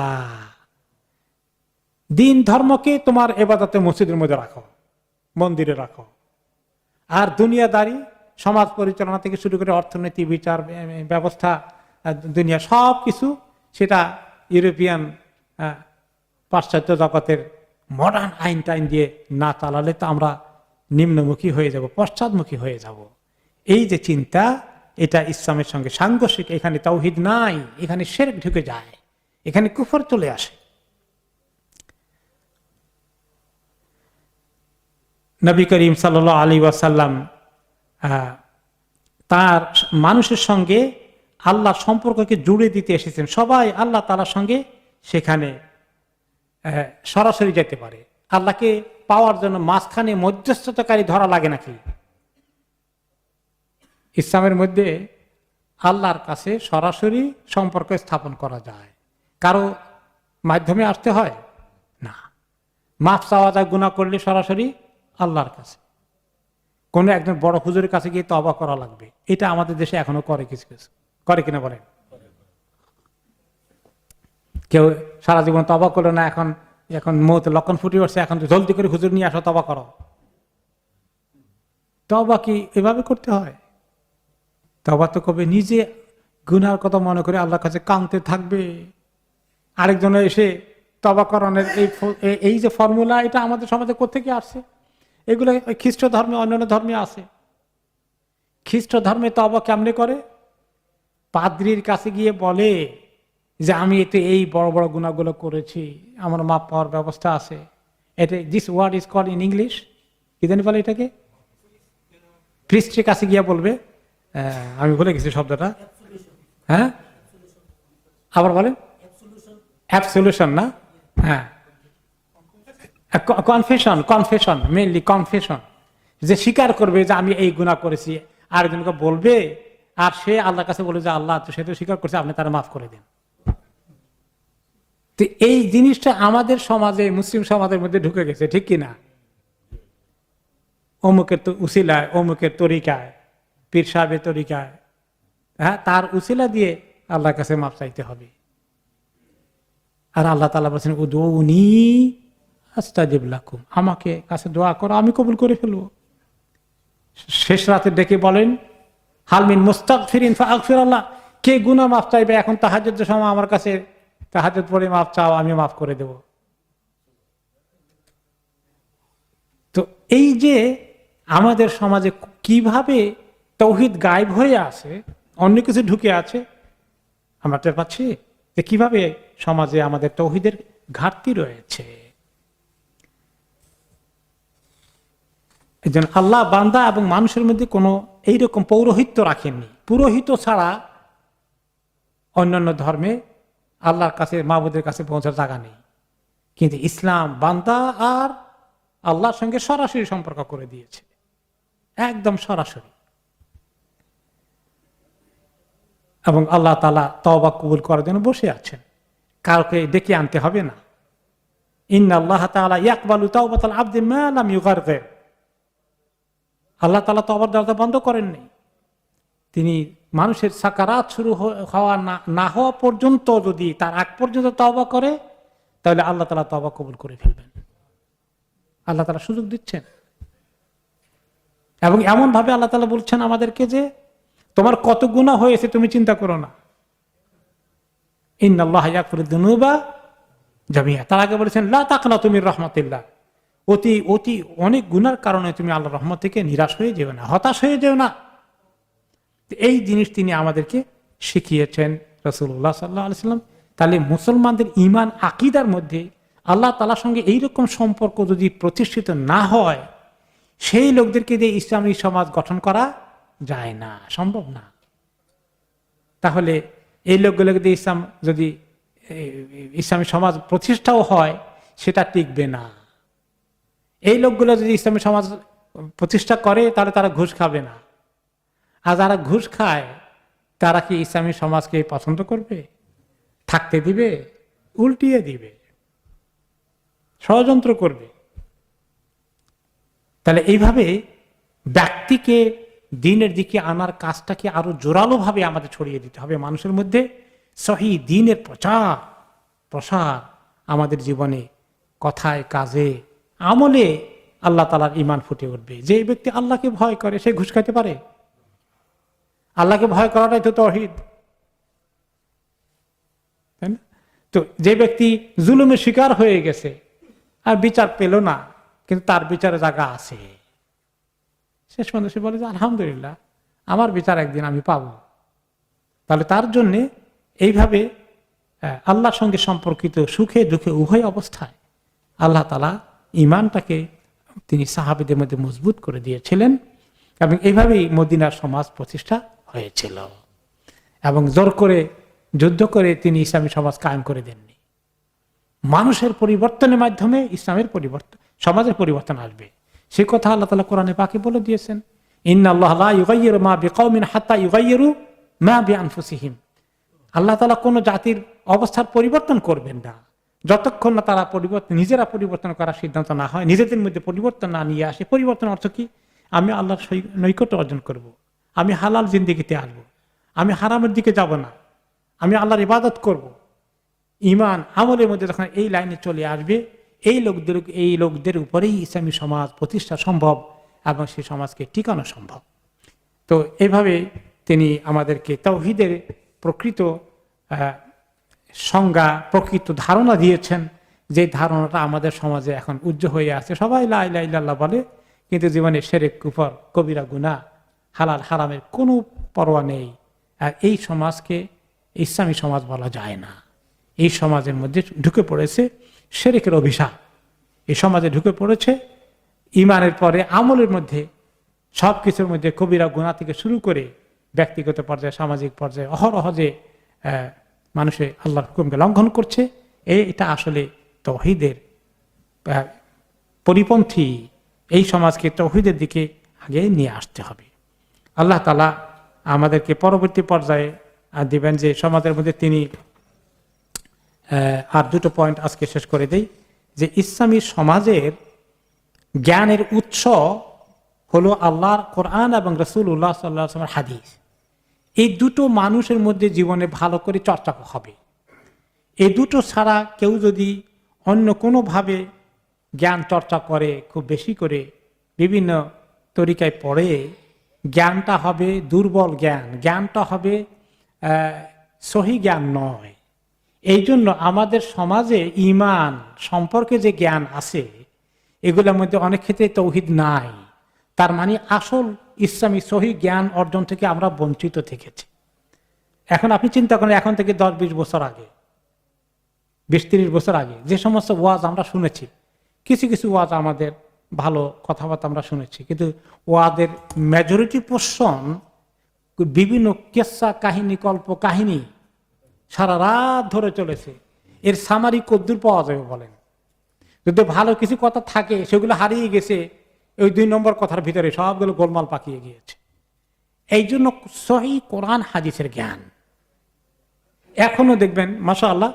দিন ধর্মকে তোমার ইবাদতে মসজিদের মধ্যে রাখো, মন্দিরে রাখো, আর দুনিয়াদারি সমাজ পরিচালনা থেকে শুরু করে অর্থনীতি, বিচার ব্যবস্থা, দুনিয়া সব কিছু সেটা ইউরোপিয়ান পাশ্চাত্য জগতের মডার্ন আইন টাইন দিয়ে না চালালে তো আমরা নিম্নমুখী হয়ে যাব, পশ্চাৎমুখী হয়ে যাব। এই যে চিন্তা, এটা ইসলামের সঙ্গে সাংঘর্ষিক। এখানে তাওহীদ নাই, এখানে শিরক ঢুকে যায়, এখানে কুফর চলে আসে। নবী করিম সাল্লাল্লাহু আলাইহি ওয়াসাল্লাম তার মানুষের সঙ্গে আল্লাহর সম্পর্ককে জুড়ে দিতে এসেছেন। সবাই আল্লাহ তাআলার সঙ্গে সেখানে সরাসরি যেতে পারে। আল্লাহকে পাওয়ার জন্য মাঝখানে মধ্যস্থতাকারী ধরা লাগে নাকি? ইসলামের মধ্যে আল্লাহর কাছে সরাসরি সম্পর্ক স্থাপন করা যায়। কারো মাধ্যমে আসতে হয় না। মাফ চাওয়া যায় গুনাহ করলে সরাসরি আল্লাহর কাছে, কোন একজন বড় হুজুরের কাছে গিয়ে তওবা করা লাগবে। এটা আমাদের দেশে এখনো করে, কিছু কিছু করে কিনা বলেন? কেউ সারা জীবন তওবা করলো না, এখন এখন মৌত লক্ষণ ফুটে উঠছে, এখন তো জলদি করে হুজুর নিয়ে আসো, তওবা করো। তওবা কি এভাবে করতে হয়? তওবা তো কবে নিজে গুনার কথা মনে করে আল্লাহর কাছে কাঁদতে থাকবে। আরেকজনে এসে তওবা করানোর এই যে ফর্মুলা, এটা আমাদের সমাজে কোত্থেকে আসছে? এগুলো খ্রিস্ট ধর্মে, অন্যান্য ধর্মে আছে। খ্রিস্ট ধর্মে তওবা কেমনে করে? পাদ্রীর কাছে গিয়ে বলে যে আমি এতে এই বড় বড় গুনাহগুলো করেছি, আমার মাপ পাওয়ার ব্যবস্থা আছে। এটা this word is called in English, কি জানি বলে এটাকে? প্রিস্টের কাছে গিয়ে বলবে, আমি ভুলে গেছি শব্দটা। হ্যাঁ, আবার বলেন। অ্যাবসলিউশন না? হ্যাঁ, কনফেশন, কনফেশন, মেইনলি কনফেশন, যে স্বীকার করবে যে আমি এই গুনাহ করেছি, আরেকজনকে বলবে, আর সে আল্লাহর কাছে বলে যে আল্লাহ তো সে তো স্বীকার করছে, আপনি তারা মাফ করে দেন। তো এই জিনিসটা আমাদের সমাজে, মুসলিম সমাজের মধ্যে ঢুকে গেছে, ঠিক কিনা? অমুকের তো উসিলায়, অমুকের তরিকায়, পীর সাহেবের তরিকায়, হ্যাঁ, তার উসিলা দিয়ে আল্লাহর কাছে মাফ চাইতে হবে। আর আল্লাহ তাআলা বলেছেন উদউনি আস্তাজিব লাকুম, আমাকে কাছে দোয়া করো, আমি কবুল করে ফেলবো। শেষ রাতে ডেকে বলেন হাল মিন মুস্তাগফিরিন ফাগফির আল্লাহ, কে গুনাহ মাফ চাইবে এখন তাহাজ্জুদের সময় আমার কাছে, তাহাজ্জুদ পড়ে মাফ চাও, আমি মাফ করে দেব। তো এই যে আমাদের সমাজে কিভাবে তাওহীদ গায়েব হয়ে আছে, অন্য কিছু ঢুকে আছে, আমরা টের পাচ্ছি যে কিভাবে সমাজে আমাদের তাওহীদের ঘাটতি রয়েছে। একজন আল্লাহ বান্দা এবং মানুষের মধ্যে কোনো এইরকম পৌরোহিত্য রাখেননি। পুরোহিত ছাড়া অন্যান্য ধর্মে আল্লাহর কাছে, মাবুদের কাছে পৌঁছার জায়গা নেই। কিন্তু ইসলাম বান্দা আর আল্লাহর সঙ্গে সরাসরি সম্পর্ক করে দিয়েছে, একদম সরাসরি। এবং আল্লাহ তাআলা তওবা কবুল করার জন্য বসে আছেন। কাউকে ডেকে আনতে হবে না। ইন্নাল্লাহ তাআলা ইয়াকবালু তাওবাতাল আবদি মা লাম ইউগারগির। আল্লাহ তাআলা তওবার দরজা বন্ধ করেননি। তিনি মানুষের সাকারাত শুরু হওয়া না হওয়া পর্যন্ত যদি তার আগ পর্যন্ত তওবা করে, তাহলে আল্লাহ তাআলা তওবা কবুল করে ফেলবেন। আল্লাহ তাআলা সুযোগ দিচ্ছেন, এবং এমন ভাবে আল্লাহ তাআলা বলছেন আমাদেরকে যে তোমার কত গুনাহ হয়েছে তুমি চিন্তা করো না। ইন্নাল্লাহা ইয়াগফিরুয যুনুবা জামিআ। তার আগে বলেছেন লা তাকনাতু মির রাহমাতিল্লাহ। অতি অতি অনেক গুনার কারণে তুমি আল্লাহর রহমত থেকে নিরাশ হয়ে যেও না, হতাশ হয়ে যেও না। এই জিনিস তিনি আমাদেরকে শিখিয়েছেন রাসূলুল্লাহ সাল্লাল্লাহু আলাইহি ওয়াসাল্লাম। তাহলে মুসলমানদের ঈমান আকীদার মধ্যে আল্লাহ তাআলার সঙ্গে এইরকম সম্পর্ক যদি প্রতিষ্ঠিত না হয়, সেই লোকদেরকে দিয়ে ইসলামী সমাজ গঠন করা যায় না, সম্ভব না। তাহলে এই লোকগুলোকে দিয়ে ইসলাম যদি ইসলামী সমাজ প্রতিষ্ঠাও হয়, সেটা টিকবে না। এই লোকগুলো যদি ইসলামী সমাজ প্রতিষ্ঠা করে, তাহলে তারা ঘুষ খাবে না। আর যারা ঘুষ খায় তারা কি ইসলামী সমাজকে পছন্দ করবে, থাকতে দিবে? উল্টিয়ে দিবে, ষড়যন্ত্র করবে। তাহলে এইভাবে ব্যক্তিকে দ্বীনের দিকে আনার কাজটাকে আরো জোরালো ভাবে আমাদের ছড়িয়ে দিতে হবে। মানুষের মধ্যে সহিহ দ্বীনের প্রসার আমাদের জীবনে, কথায়, কাজে, আমলে আল্লাহ তাআলার ঈমান ফুটে উঠবে। যে ব্যক্তি আল্লাহকে ভয় করে সে ঘুষ খাইতে পারে? আল্লাহকে ভয় করাটাই তো তাওহীদ, তাই না? তো যে ব্যক্তি জুলুমের শিকার হয়ে গেছে আর বিচার পেল না, কিন্তু তার বিচারের জায়গা আছে, শেষ পর্যন্ত সে বলে যে আলহামদুলিল্লাহ আমার বিচার একদিন আমি পাবো। তাহলে তার জন্য এইভাবে আল্লাহর সঙ্গে সম্পর্কিত সুখে দুঃখে উভয় অবস্থায় আল্লাহ তাআলা ঈমানটাকে তিনি সাহাবীদের মধ্যে মজবুত করে দিয়েছিলেন, এবং এইভাবেই মদিনার সমাজ প্রতিষ্ঠা হয়েছিল। এবং জোর করে যুদ্ধ করে তিনি ইসলামী সমাজ কায়েম করে দেননি। মানুষের পরিবর্তনের মাধ্যমে ইসলামের পরিবর্তন, সমাজের পরিবর্তন আসবে। সে কথা আল্লাহ তাআলা কোরআনে পাকে বলে দিয়েছেন, ইন্নাল্লাহা লা ইউগাইয়িরু মা বিকাওমিন হাত্তা ইউগাইয়িরু মা বিআনফুসিহিম। আল্লাহ তাআলা কোন জাতির অবস্থার পরিবর্তন করবেন না যতক্ষণ না তারা নিজেরা পরিবর্তন করার সিদ্ধান্ত না হয়, নিজেদের মধ্যে পরিবর্তন না নিয়ে আসে। পরিবর্তন অর্থ কি? আমি আল্লাহর নৈকট্য অর্জন করব, আমি হালাল জিন্দেগিতে আসব, আমি হারামের দিকে যাব না, আমি আল্লাহর ইবাদত করব। ঈমান আমলের মধ্যে যখন এই লাইনে চলে আসবে, এই লোকদের উপরেই ইসলামী সমাজ প্রতিষ্ঠা সম্ভব এবং সেই সমাজকে টিকানো সম্ভব। তো এইভাবে তিনি আমাদেরকে তাওহীদের প্রকৃত সংজ্ঞা, প্রকৃত ধারণা দিয়েছেন, যে ধারণাটা আমাদের সমাজে এখন উজ্জ্বল হয়ে আছে। সবাই লা ইলাহা ইল্লাল্লাহ বলে, কিন্তু জীবনে শিরক, কুফর, কবিরা গুনাহ, হালাল হারামের কোনো পরোয়া নেই। আর এই সমাজকে ইসলামী সমাজ বলা যায় না। এই সমাজের মধ্যে ঢুকে পড়েছে শিরকের অভিশাপ। এই সমাজে ঢুকে পড়েছে ঈমানের পরে আমলের মধ্যে, সবকিছুর মধ্যে কবিরা গুনাহ থেকে শুরু করে ব্যক্তিগত পর্যায়ে, সামাজিক পর্যায়ে অহরহ যে মানুষে আল্লাহর হুকুমকে লঙ্ঘন করছে, এটা আসলে তাওহীদের পরিপন্থী। এই সমাজকে তাওহীদের দিকে আগে নিয়ে আসতে হবে। আল্লাহ তাআলা আমাদেরকে পরবর্তী পর্যায়ে দিবেন যে সমাজের মধ্যে তিনি আর দুটো পয়েন্ট আজকে শেষ করে দেই, যে ইসলামী সমাজের জ্ঞানের উৎস হলো আল্লাহর কোরআন এবং রাসূলুল্লাহ সাল্লাল্লাহু আলাইহি ওয়াসাল্লামের হাদিস। এই দুটো মানুষের মধ্যে জীবনে ভালো করে চর্চা হবে। এই দুটো ছাড়া কেউ যদি অন্য কোনোভাবে জ্ঞান চর্চা করে, খুব বেশি করে বিভিন্ন তরিকায় পড়ে, জ্ঞানটা হবে দুর্বল জ্ঞান, জ্ঞানটা হবে সহি জ্ঞান নয়। এই জন্য আমাদের সমাজে ঈমান সম্পর্কে যে জ্ঞান আছে, এগুলোর মধ্যে অনেক ক্ষেত্রে তাওহীদ নাই। তার মানে আসল ইসলামী সহি জ্ঞান অর্জন থেকে আমরা বঞ্চিত থেকেছি। এখন আপনি চিন্তা করেন, এখন থেকে 10-20 বছর আগে, 20-30 বছর আগে যে সমস্ত ওয়াজ আমরা শুনেছি, কিছু কিছু ওয়াজ আমাদের ভালো কথাবার্তা আমরা শুনেছি, কিন্তু ওয়াদের মেজরিটি পোর্শন বিভিন্ন কেসা কাহিনী, কল্প কাহিনী সারা রাত ধরে চলেছে। এর সামারি কদ্দুর পাওয়া যাবে বলেন? যদি ভালো কিছু কথা থাকে সেগুলো হারিয়ে গেছে ওই 2 নম্বর কথার ভিতরে, সবগুলো গোলমাল পাকিয়ে গিয়েছে। এই জন্য সহিহ কোরআন হাদিসের জ্ঞান এখনো দেখবেন মাশাআল্লাহ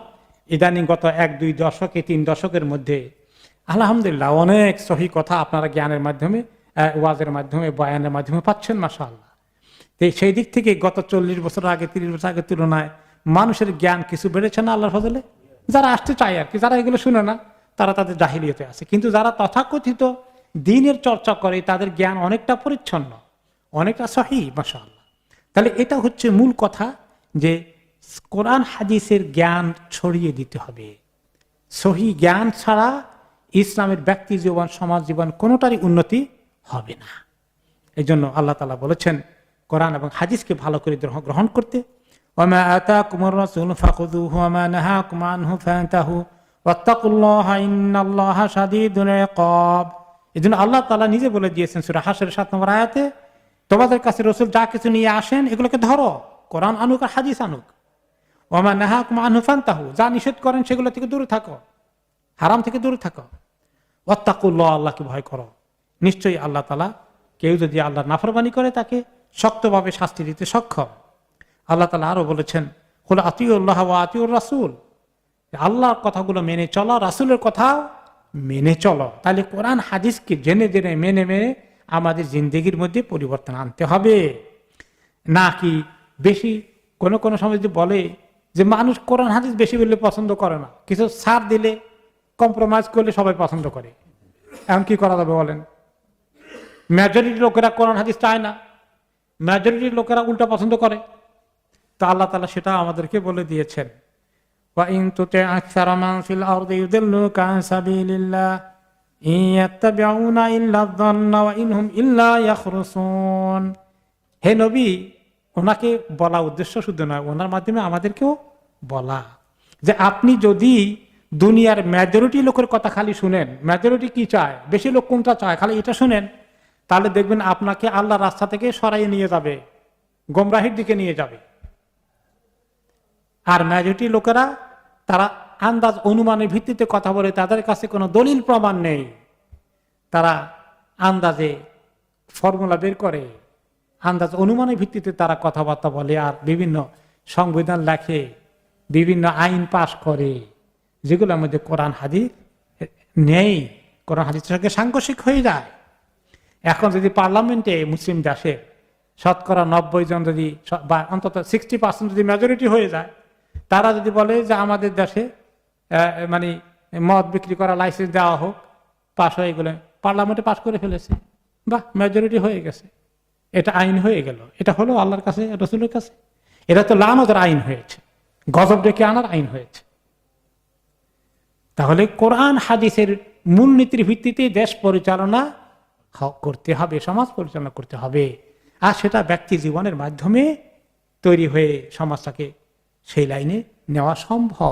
ইদানিং গত 1-2 দশকে 3 দশকের মধ্যে আলহামদুলিল্লাহ অনেক সহি কথা আপনারা জ্ঞানের মাধ্যমে, ওয়াজের মাধ্যমে, বয়ানের মাধ্যমে পাচ্ছেন মাশাআল্লাহ। সেই দিক থেকে গত 40 বছর আগে 30 বছর আগের তুলনায় মানুষের জ্ঞান কিছু বেড়েছে না আল্লাহর ফজলে? যারা আসতে চায় আর কি, যারা এগুলো শুনে না তারা তাদের জাহিলিয়তে আছে, কিন্তু যারা তথাকথিত দ্বীনের চর্চা করে তাদের জ্ঞান অনেকটা পরিচ্ছন্ন, অনেকটা সহি মাশাআল্লাহ। তাহলে এটা হচ্ছে মূল কথা, যে কোরআন হাদিসের জ্ঞান ছড়িয়ে দিতে হবে। সহি জ্ঞান ছাড়া ইসলামের ব্যক্তি জীবন, সমাজ জীবন কোনোটারই উন্নতি হবে না। এই জন্য আল্লাহ তাআলা বলেছেন কোরআন এবং হাদিসকে ভালো করে গ্রহণ করতে। ওয়ামা আতাকুমুর রাসূলু ফাখুযুহু ওয়ামা নাহাকুম আনহু ফান্তাহু ওয়াত্তাকুল্লাহা ইন্নাল্লাহা শাদীদুল ইকাব। এজন্য আল্লাহ তাআলা নিজে বলে দিয়েছেন সূরা হাশরের 7 নম্বর আয়াতে, তোমাদের কাছে রাসূল যা কিছু নিয়ে আসেন এগুলোকে ধরো, কোরআন আনুক আর হাদিস আনুক। ওয়ামা নাহাকুম আনহু ফান্তাহু, যা নিষেধ করেন সেগুলো থেকে দূরে থাকো, হারাম থেকে দূরে থাকো। ওয়াত্তাকুল্লাহ, আল্লাহকে ভয় করো। নিশ্চয়ই আল্লাহ তাআলা কেউ যদি আল্লাহর নাফরমানি করে তাকে শক্তভাবে শাস্তি দিতে সক্ষম। আল্লাহ তাআলা আরো বলেছেন, কুল আতিউল্লাহ ওয়া আতিউর রাসূল, আল্লাহর কথাগুলো মেনে চলো, রাসূলের কথাও মেনে চলো। তাহলে কোরআন হাদিসকে জেনে জেনে মেনে মেনে আমাদের জিন্দেগির মধ্যে পরিবর্তন আনতে হবে। নাকি বেশি কোন সময় যদি বলে যে মানুষ কোরআন হাদিস বেশি বললে পছন্দ করে না, কিছু ছাড় দিলে, কম্প্রোমাইজ করলে সবাই পছন্দ করে, এখন কি করা যাবে বলেন? মেজরিটি লোকেরা কোরআন হাদিস চায় না, মেজরিটির লোকেরা উল্টা পছন্দ করে। তো আল্লাহ তাআলা সেটা আমাদেরকে বলে দিয়েছেন, ওয়া ইন তুতি আকসারা মান ফিল আরদি ইউদিল্লুকা আন সাবিলিল্লাহ ইন ইয়াত্তাবিউনা ইল্লা যান্না ওয়া ইনহুম ইল্লা ইয়াখরুসুন। হে নবী, ওনাকে বলা উদ্দেশ্য শুধু নয়, ওনার মাধ্যমে আমাদেরকেও বলা যে আপনি যদি দুনিয়ার মেজরিটি লোকের কথা খালি শুনেন, মেজরিটি কি চায়, বেশি লোক কোনটা চায়, খালি এটা শুনেন, তাহলে দেখবেন আপনাকে আল্লাহর রাস্তা থেকে সরাইয়ে নিয়ে যাবে, গোমরাহির দিকে নিয়ে যাবে। আর মেজরিটি লোকেরা তারা আন্দাজ অনুমানের ভিত্তিতে কথা বলে, তাদের কাছে কোনো দলিল প্রমাণ নেই, তারা আন্দাজে ফর্মুলা বের করে, আন্দাজ অনুমানের ভিত্তিতে তারা কথাবার্তা বলে, আর বিভিন্ন সংবিধান লেখে, বিভিন্ন আইন পাশ করে, যেগুলোর মধ্যে কোরআন হাদিস নেই, কোরআন হাদিসের সঙ্গে সাংঘর্ষিক হয়ে যায়। এখন যদি পার্লামেন্টে মুসলিম দেশে 90% জন যদি, বা অন্তত 60% যদি মেজরিটি হয়ে যায়, তারা যদি বলে যে আমাদের দেশে মানে মদ বিক্রি করা লাইসেন্স দেওয়া হোক, পাশ হয়ে গেলে, পার্লামেন্টে পাশ করে ফেলেছে, বাহ, মেজরিটি হয়ে গেছে, এটা আইন হয়ে গেল। এটা হলো আল্লাহর কাছে, রাসূলের কাছে এটা তো লানতের আইন হয়েছে, গজব ডেকে আনার আইন হয়েছে। তাহলে কোরআন হাদিসের মূলনীতির ভিত্তিতে দেশ পরিচালনা করতে হবে, সমাজ পরিচালনা করতে হবে, আর সেটা ব্যক্তি জীবনের মাধ্যমে তৈরি হয়ে সমাজটাকে সেই লাইনে নেওয়া সম্ভব।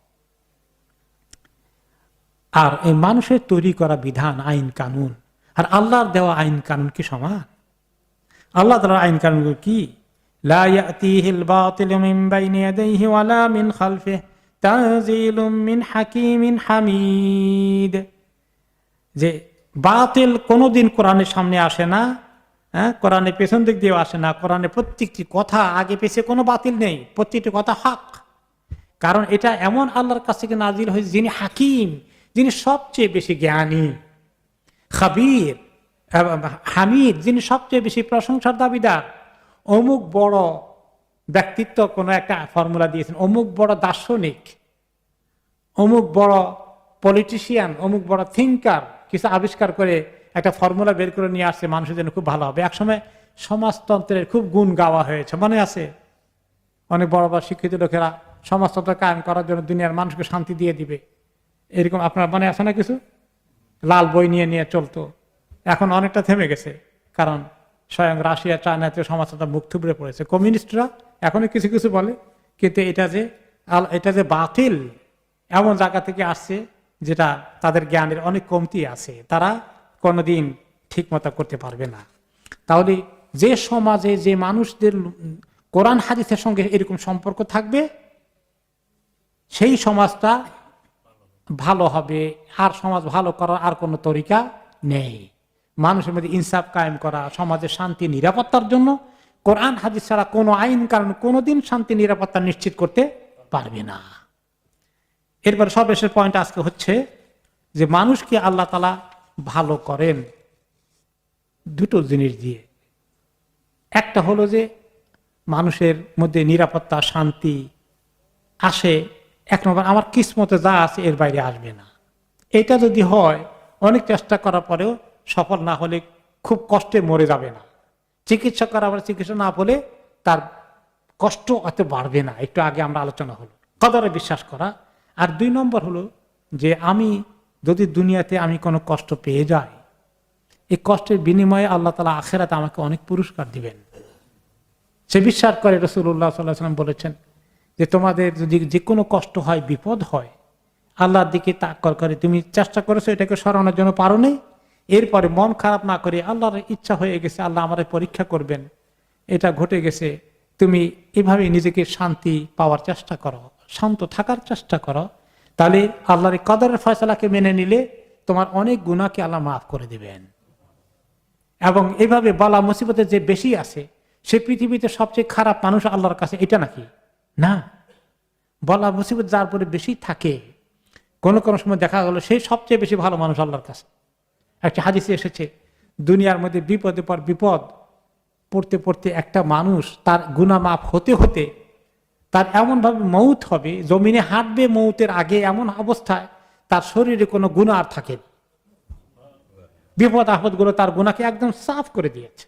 আর এই মানুষের তৈরি করা বিধান, আইন কানুন আর আল্লাহর দেওয়া আইন কানুন কি সমান? আল্লাহ তাআলার আইন কানুন কি? লা ইয়াতিহিল বাতিলু মিন বাইনি ইয়াদাইহি ওয়ালা মিন খালফিহি তানজিলুম মিন হাকিমিন হামিদ। যে বাতিল কোনোদিন কোরআনের সামনে আসে না, কোরআনের পেছন দিক দিয়ে আসে না, কোরআনের প্রত্যেকটি কথা আগে পেছে কোনো বাতিল নেই, প্রত্যেকটি কথা হক। কারণ এটা এমন আল্লাহর কাছ থেকে নাজিল হয়েছে যিনি হাকিম, যিনি সবচেয়ে বেশি জ্ঞানী, খাবির, হামিদ, যিনি সবচেয়ে বেশি প্রশংসার দাবিদার। অমুক বড় ব্যক্তিত্ব কোনো একটা ফর্মুলা দিয়েছেন, অমুক বড় দার্শনিক, অমুক বড় পলিটিশিয়ান, অমুক বড় থিঙ্কার কিছু আবিষ্কার করে একটা ফর্মুলা বের করে নিয়ে আসছে, মানুষের জন্য খুব ভালো হবে। একসময় সমাজতন্ত্রের খুব গুণ গাওয়া হয়েছে, মনে আছে? অনেক বড় বড় শিক্ষিত লোকেরা সমাজতন্ত্র কায়েম করার জন্য দুনিয়ার মানুষকে শান্তি দিয়ে দিবে, এরকম আপনার মনে আছে না? কিছু লাল বই নিয়ে নিয়ে চলতো। এখন অনেকটা থেমে গেছে, কারণ স্বয়ং রাশিয়া, চায়নাতে সমাজতন্ত্র মুখ থুবড়ে পড়েছে। কমিউনিস্টরা এখনো কিছু কিছু বলে, কিন্তু এটা যে বাতিল এমন জায়গা থেকে আসছে যেটা তাদের জ্ঞানের অনেক কমতি আছে, তারা কোনোদিন ঠিক মতো করতে পারবে না। তাহলে যে সমাজে যে মানুষদের কোরআন হাদিসের সঙ্গে এরকম সম্পর্ক থাকবে, সেই সমাজটা ভালো হবে। আর সমাজ ভালো করার আর কোনো তরিকা নেই। মানুষের মধ্যে ইনসাফ কায়েম করা, সমাজের শান্তি নিরাপত্তার জন্য কোরআন হাদিস ছাড়া কোনো আইন কারণ কোনোদিন শান্তি নিরাপত্তা নিশ্চিত করতে পারবে না। এরপর সর্বশেষ পয়েন্ট আজকে হচ্ছে যে মানুষকে আল্লাহ তাআলা ভালো করেন দুটো জিনিস দিয়ে। একটা হলো যে মানুষের মধ্যে নিরাপত্তা শান্তি আসে, এক নম্বর আমার কিসমতে যা আছে এর বাইরে আসবে না। এটা যদি হয়, অনেক চেষ্টা করার পরেও সফল না হলে খুব কষ্টে মরে যাবে না। চিকিৎসা করা আবার চিকিৎসা না হলে তার কষ্ট অত বাড়বে না। একটু আগে আমরা আলোচনা হলো কদরে বিশ্বাস করা। আর 2 নম্বর হলো যে আমি যদি দুনিয়াতে আমি কোনো কষ্ট পেয়ে যাই, এই কষ্টের বিনিময়ে আল্লাহ তাআলা আখিরাতে আমাকে অনেক পুরস্কার দিবেন। সে বিশ্বাস করে রাসূলুল্লাহ সাল্লাল্লাহু আলাইহি ওয়াসাল্লাম বলেছেন যে তোমাদের যদি যে কোনো কষ্ট হয়, বিপদ হয়, আল্লাহর দিকে তাক করে তুমি চেষ্টা করেছো এটাকে সরানোর জন্য পারো নাই, এরপরে মন খারাপ না করে আল্লাহর ইচ্ছা হয়ে গেছে, আল্লাহ আমাদের পরীক্ষা করবেন, এটা ঘটে গেছে, তুমি এভাবে নিজেকে শান্তি পাওয়ার চেষ্টা করো, শান্ত থাকার চেষ্টা করো, তাহলে আল্লাহর কদরের ফয়সালাকে মেনে নিলে তোমার অনেক গুনাহকে আল্লাহ মাফ করে দিবেন। এবং এইভাবে বালা মুসিবতে যে বেশি আছে, সে পৃথিবীতে সবচেয়ে খারাপ মানুষ আল্লাহর কাছে, এটা নাকি না? বালা মুসিবত যার পরে বেশি থাকে, কোনো কোনো সময় দেখা গেল সেই সবচেয়ে বেশি ভালো মানুষ আল্লাহর কাছে। একটা হাদিসে এসেছে দুনিয়ার মধ্যে বিপদে পর বিপদ পড়তে পড়তে একটা মানুষ তার গুনাহ মাফ হতে হতে তার এমন ভাবে মৌত হবে, জমিনে হাঁটবে মৌতের আগে, এমন অবস্থায় তার শরীরে কোনো গুনাহ আর থাকে না। বিপদ আপদ গুলো তার গুনাহকে একদম সাফ করে দিয়েছে।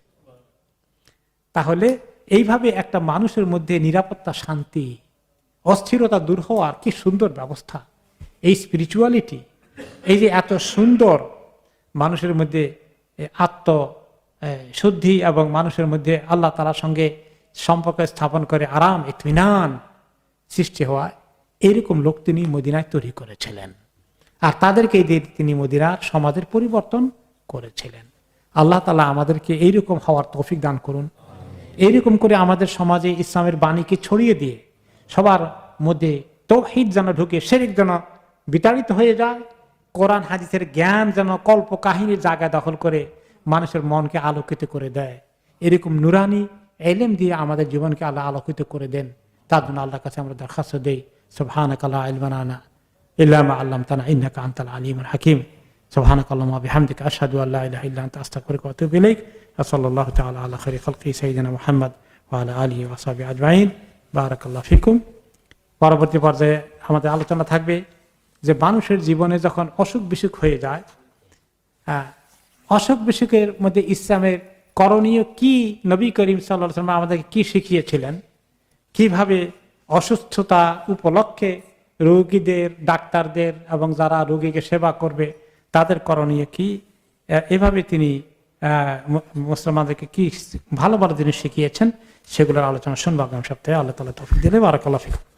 তাহলে এইভাবে একটা মানুষের মধ্যে নিরাপত্তা, শান্তি, অস্থিরতা দূর হওয়ার কি সুন্দর ব্যবস্থা। এই স্পিরিচুয়ালিটি, এই যে এত সুন্দর মানুষের মধ্যে আত্ম শুদ্ধি এবং মানুষের মধ্যে আল্লাহ তাআলার সঙ্গে সম্পর্ক স্থাপন করে আরাম ইতমিনান সৃষ্টি হওয়া, এইরকম লোক তিনি মদিনায় তৈরি করেছিলেন। আর তাদেরকে তিনি মদিনার সমাজের পরিবর্তন করেছিলেন। আল্লাহ তাআলা আমাদেরকে এইরকম হওয়ার তৌফিক দান করুন। এইরকম করে আমাদের সমাজে ইসলামের বাণীকে ছড়িয়ে দিয়ে সবার মধ্যে তাওহীদ যেন ঢুকে, শিরক যেন বিতাড়িত হয়ে যায়, কোরআন হাদিসের জ্ঞান যেন কল্প কাহিনীর জায়গা দখল করে মানুষের মনকে আলোকিত করে দেয়। এরকম নুরানি ইলম দিয়ে আমাদের জীবনকে আল্লাহ আলোকিত করে দেন। তার জন্য আল্লাহর কাছে আমরা দরখাস্ত দেই, সুবহানাকা লা ইলমা লানা ইল্লা মা আল্লামতানা ইন্নাকা আনতাল আলিমুল হাকিম। সুবহানাকা আল্লাহুম্মা ওয়া বিহামদিকা আশহাদু আল্লা ইলাহা ইল্লা আনতা আস্তাগফিরুকা ওয়া আতুবু ইলাইক। সাল্লাল্লাহু তাআলা আলা খায়রি খালকি সাইয়্যিদিনা মুহাম্মদ ওয়া আলা আলিহি ওয়া সাহবিহি আজমাইন। বারাকাল্লাহু ফিকুম। পরবর্তী পর্যায়ে আমাদের আলোচনা থাকবে যে মানুষের জীবনে যখন অসুখ বিসুখ হয়ে যায়, অসুখ বিসুখের মধ্যে ইসলামের করণীয় কি, নবী করিম সাল্লাল্লাহু আলাইহি ওয়াসাল্লাম আমাদেরকে কি শিখিয়েছিলেন, কিভাবে অসুস্থতা উপলক্ষে রোগীদের, ডাক্তারদের এবং যারা রোগীকে সেবা করবে তাদের করণীয় কি, এভাবে তিনি মুসলমানদেরকে কি ভালো ভালো জিনিস শিখিয়েছেন, সেগুলোর আলোচনা শুনবো আগামী সপ্তাহে। আল্লাহ তাআলা তৌফিক দিলে। বারাকাল্লাহু ফিকুম।